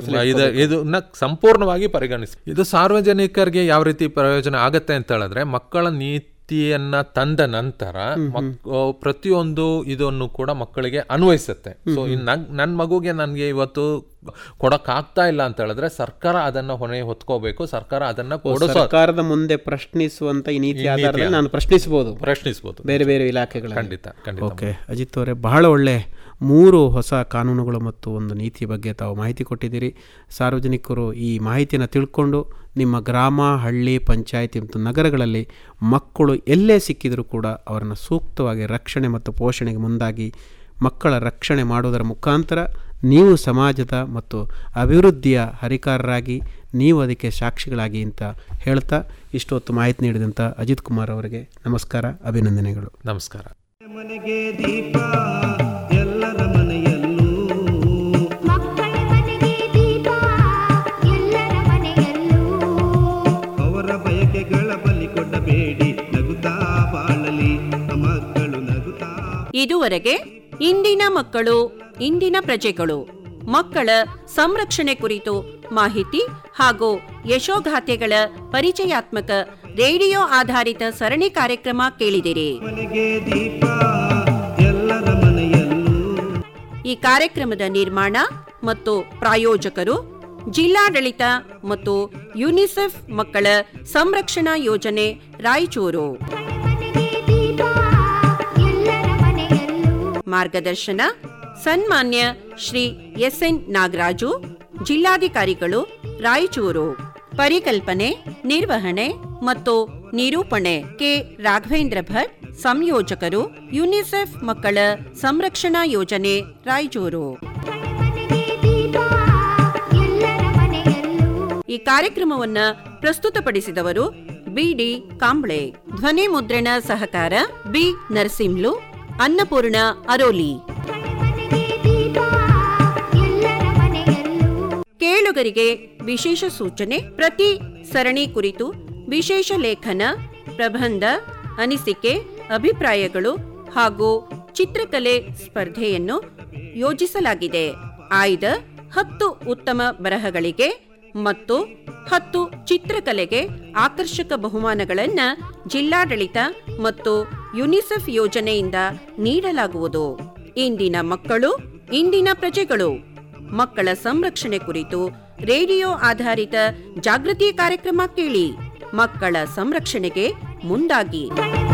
ಇದನ್ನ ಸಂಪೂರ್ಣವಾಗಿ ಪರಿಗಣಿಸಿ. ಇದು ಸಾರ್ವಜನಿಕರಿಗೆ ಯಾವ ರೀತಿ ಪ್ರಯೋಜನ ಆಗತ್ತೆ ಅಂತ ಹೇಳಿದ್ರೆ ಮಕ್ಕಳ ನೀತಿಯನ್ನ ತಂದ ನಂತರ ಪ್ರತಿಯೊಂದು ಇದನ್ನು ಕೂಡ ಮಕ್ಕಳಿಗೆ ಅನ್ವಯಿಸುತ್ತೆ. ಸೊ ನನ್ನ ಮಗುಗೆ ನನಗೆ ಇವತ್ತು ಕೊಡಕ್ಕಾಗ್ತಾ ಇಲ್ಲ ಅಂತ ಹೇಳಿದ್ರೆ ಸರ್ಕಾರ ಅದನ್ನ ಹೊಣೆ ಹೊತ್ಕೋಬೇಕು. ಸರ್ಕಾರ ಅದನ್ನ ಸರ್ಕಾರದ ಮುಂದೆ ಪ್ರಶ್ನಿಸುವಂತ ಈ ನೀತಿ ಆಧಾರದಲ್ಲಿ ನಾನು ಪ್ರಶ್ನಿಸಬಹುದು ಬೇರೆ ಬೇರೆ ಇಲಾಖೆಗಳ. ಖಂಡಿತ. ಓಕೆ ಅಜಿತ್ ಅವರೇ, ಬಹಳ ಒಳ್ಳೆ 3 ಹೊಸ ಕಾನೂನುಗಳು ಮತ್ತು ಒಂದು ನೀತಿಯ ಬಗ್ಗೆ ತಾವು ಮಾಹಿತಿ ಕೊಟ್ಟಿದ್ದೀರಿ. ಸಾರ್ವಜನಿಕರು ಈ ಮಾಹಿತಿಯನ್ನು ತಿಳ್ಕೊಂಡು ನಿಮ್ಮ ಗ್ರಾಮ, ಹಳ್ಳಿ, ಪಂಚಾಯಿತಿ ಮತ್ತು ನಗರಗಳಲ್ಲಿ ಮಕ್ಕಳು ಎಲ್ಲೇ ಸಿಕ್ಕಿದರೂ ಕೂಡ ಅವರನ್ನು ಸೂಕ್ತವಾಗಿ ರಕ್ಷಣೆ ಮತ್ತು ಪೋಷಣೆಗೆ ಮುಂದಾಗಿ ಮಕ್ಕಳ ರಕ್ಷಣೆ ಮಾಡುವುದರ ಮುಖಾಂತರ ನೀವು ಸಮಾಜದ ಮತ್ತು ಅಭಿವೃದ್ಧಿಯ ಹರಿಕಾರರಾಗಿ ನೀವು ಅದಕ್ಕೆ ಸಾಕ್ಷಿಗಳಾಗಿ ಅಂತ ಹೇಳ್ತಾ ಇಷ್ಟೊತ್ತು ಮಾಹಿತಿ ನೀಡಿದಂಥ ಅಜಿತ್ ಕುಮಾರ್ ಅವರಿಗೆ ನಮಸ್ಕಾರ, ಅಭಿನಂದನೆಗಳು. ನಮಸ್ಕಾರ. ಮನೆಗೆ ದೀಪ ಎಲ್ಲರ ಮನೆಯಲ್ಲೂ, ಮಕ್ಕಳ ಮನೆಗೆ ದೀಪ ಎಲ್ಲರ ಮನೆಯಲ್ಲೂ, ಅವರ ಬಯಕೆಗಳ ಬಲಿ ಕೊಡಬೇಡಿ, ನಗುತ್ತಾ ಬಾಳಲಿ ಮಕ್ಕಳು ನಗುತ್ತಾ. ಇದುವರೆಗೆ ಇಂದಿನ ಮಕ್ಕಳು ಇಂದಿನ ಪ್ರಜೆಗಳು ಮಕ್ಕಳ ಸಂರಕ್ಷಣೆ ಕುರಿತು ಮಾಹಿತಿ ಹಾಗೂ ಯಶೋಗಾಥೆಗಳ ಪರಿಚಯಾತ್ಮಕ ರೇಡಿಯೋ ಆಧಾರಿತ ಸರಣಿ ಕಾರ್ಯಕ್ರಮ ಕೇಳಿದಿರಿ. ಮನೆಗೆ ದೀಪ ಎಲ್ಲರ ಮನೆಯಲ್ಲೂ. ಈ ಕಾರ್ಯಕ್ರಮದ ನಿರ್ಮಾಣ ಮತ್ತು ಪ್ರಾಯೋಜಕರು ಜಿಲ್ಲಾಡಳಿತ ಮತ್ತು ಯುನಿಸೆಫ್ ಮಕ್ಕಳ ಸಂರಕ್ಷಣಾ ಯೋಜನೆ ರಾಯಚೂರು. ಮನೆಗೆ ದೀಪ ಎಲ್ಲರ ಮನೆಯಲ್ಲೂ. ಮಾರ್ಗದರ್ಶನ ಸನ್ಮಾನ್ಯ ಶ್ರೀ ಎಸ್ಎನ್ ನಾಗರಾಜು, ಜಿಲ್ಲಾಧಿಕಾರಿಗಳು ರಾಯಚೂರು. ಪರಿಕಲ್ಪನೆ, ನಿರ್ವಹಣೆ ಮತ್ತು ನಿರೂಪಣೆ ಕೆ ರಾಘವೇಂದ್ರ ಭಟ್. ಸಂಯೋಜಕರು ಯುನಿಸೆಫ್ ಮಕ್ಕಳ ಸಂರಕ್ಷಣಾ ಯೋಜನೆ ರಾಯಚೂರು. ಮನೆಗೆ ದೀಪ ಎಲ್ಲರ ಮನೆಯಲ್ಲೂ. ಈ ಕಾರ್ಯಕ್ರಮವನ್ನು ಪ್ರಸ್ತುತಪಡಿಸಿದವರು ಬಿಡಿ ಕಾಂಬ್ಳೆ. ಧ್ವನಿ ಮುದ್ರಣ ಸಹಕಾರ ಬಿ ನರಸಿಂಹ್ಲು, ಅನ್ನಪೂರ್ಣ ಅರೋಲಿ. ಕೇಳುಗರಿಗೆ ವಿಶೇಷ ಸೂಚನೆ. ಪ್ರತಿ ಸರಣಿ ಕುರಿತು ವಿಶೇಷ ಲೇಖನ ಪ್ರಬಂಧ, ಅನಿಸಿಕೆ, ಅಭಿಪ್ರಾಯಗಳು ಹಾಗೂ ಚಿತ್ರಕಲೆ ಸ್ಪರ್ಧೆಯನ್ನು ಯೋಜಿಸಲಾಗಿದೆ. ಆಯ್ದ 10 ಉತ್ತಮ ಬರಹಗಳಿಗೆ ಮತ್ತು 10 ಚಿತ್ರಕಲೆಗೆ ಆಕರ್ಷಕ ಬಹುಮಾನಗಳನ್ನು ಜಿಲ್ಲಾಡಳಿತ ಮತ್ತು ಯುನಿಸೆಫ್ ಯೋಜನೆಯಿಂದ ನೀಡಲಾಗುವುದು. ಇಂದಿನ ಮಕ್ಕಳು, ಇಂದಿನ ಪ್ರಜೆಗಳು. ಮಕ್ಕಳ ಸಂರಕ್ಷಣೆ ಕುರಿತು ರೇಡಿಯೋ ಆಧಾರಿತ ಜಾಗೃತಿ ಕಾರ್ಯಕ್ರಮ ಕೇಳಿ. ಮಕ್ಕಳ ಸಂರಕ್ಷಣೆಗೆ ಮುಂದಾಗಿ.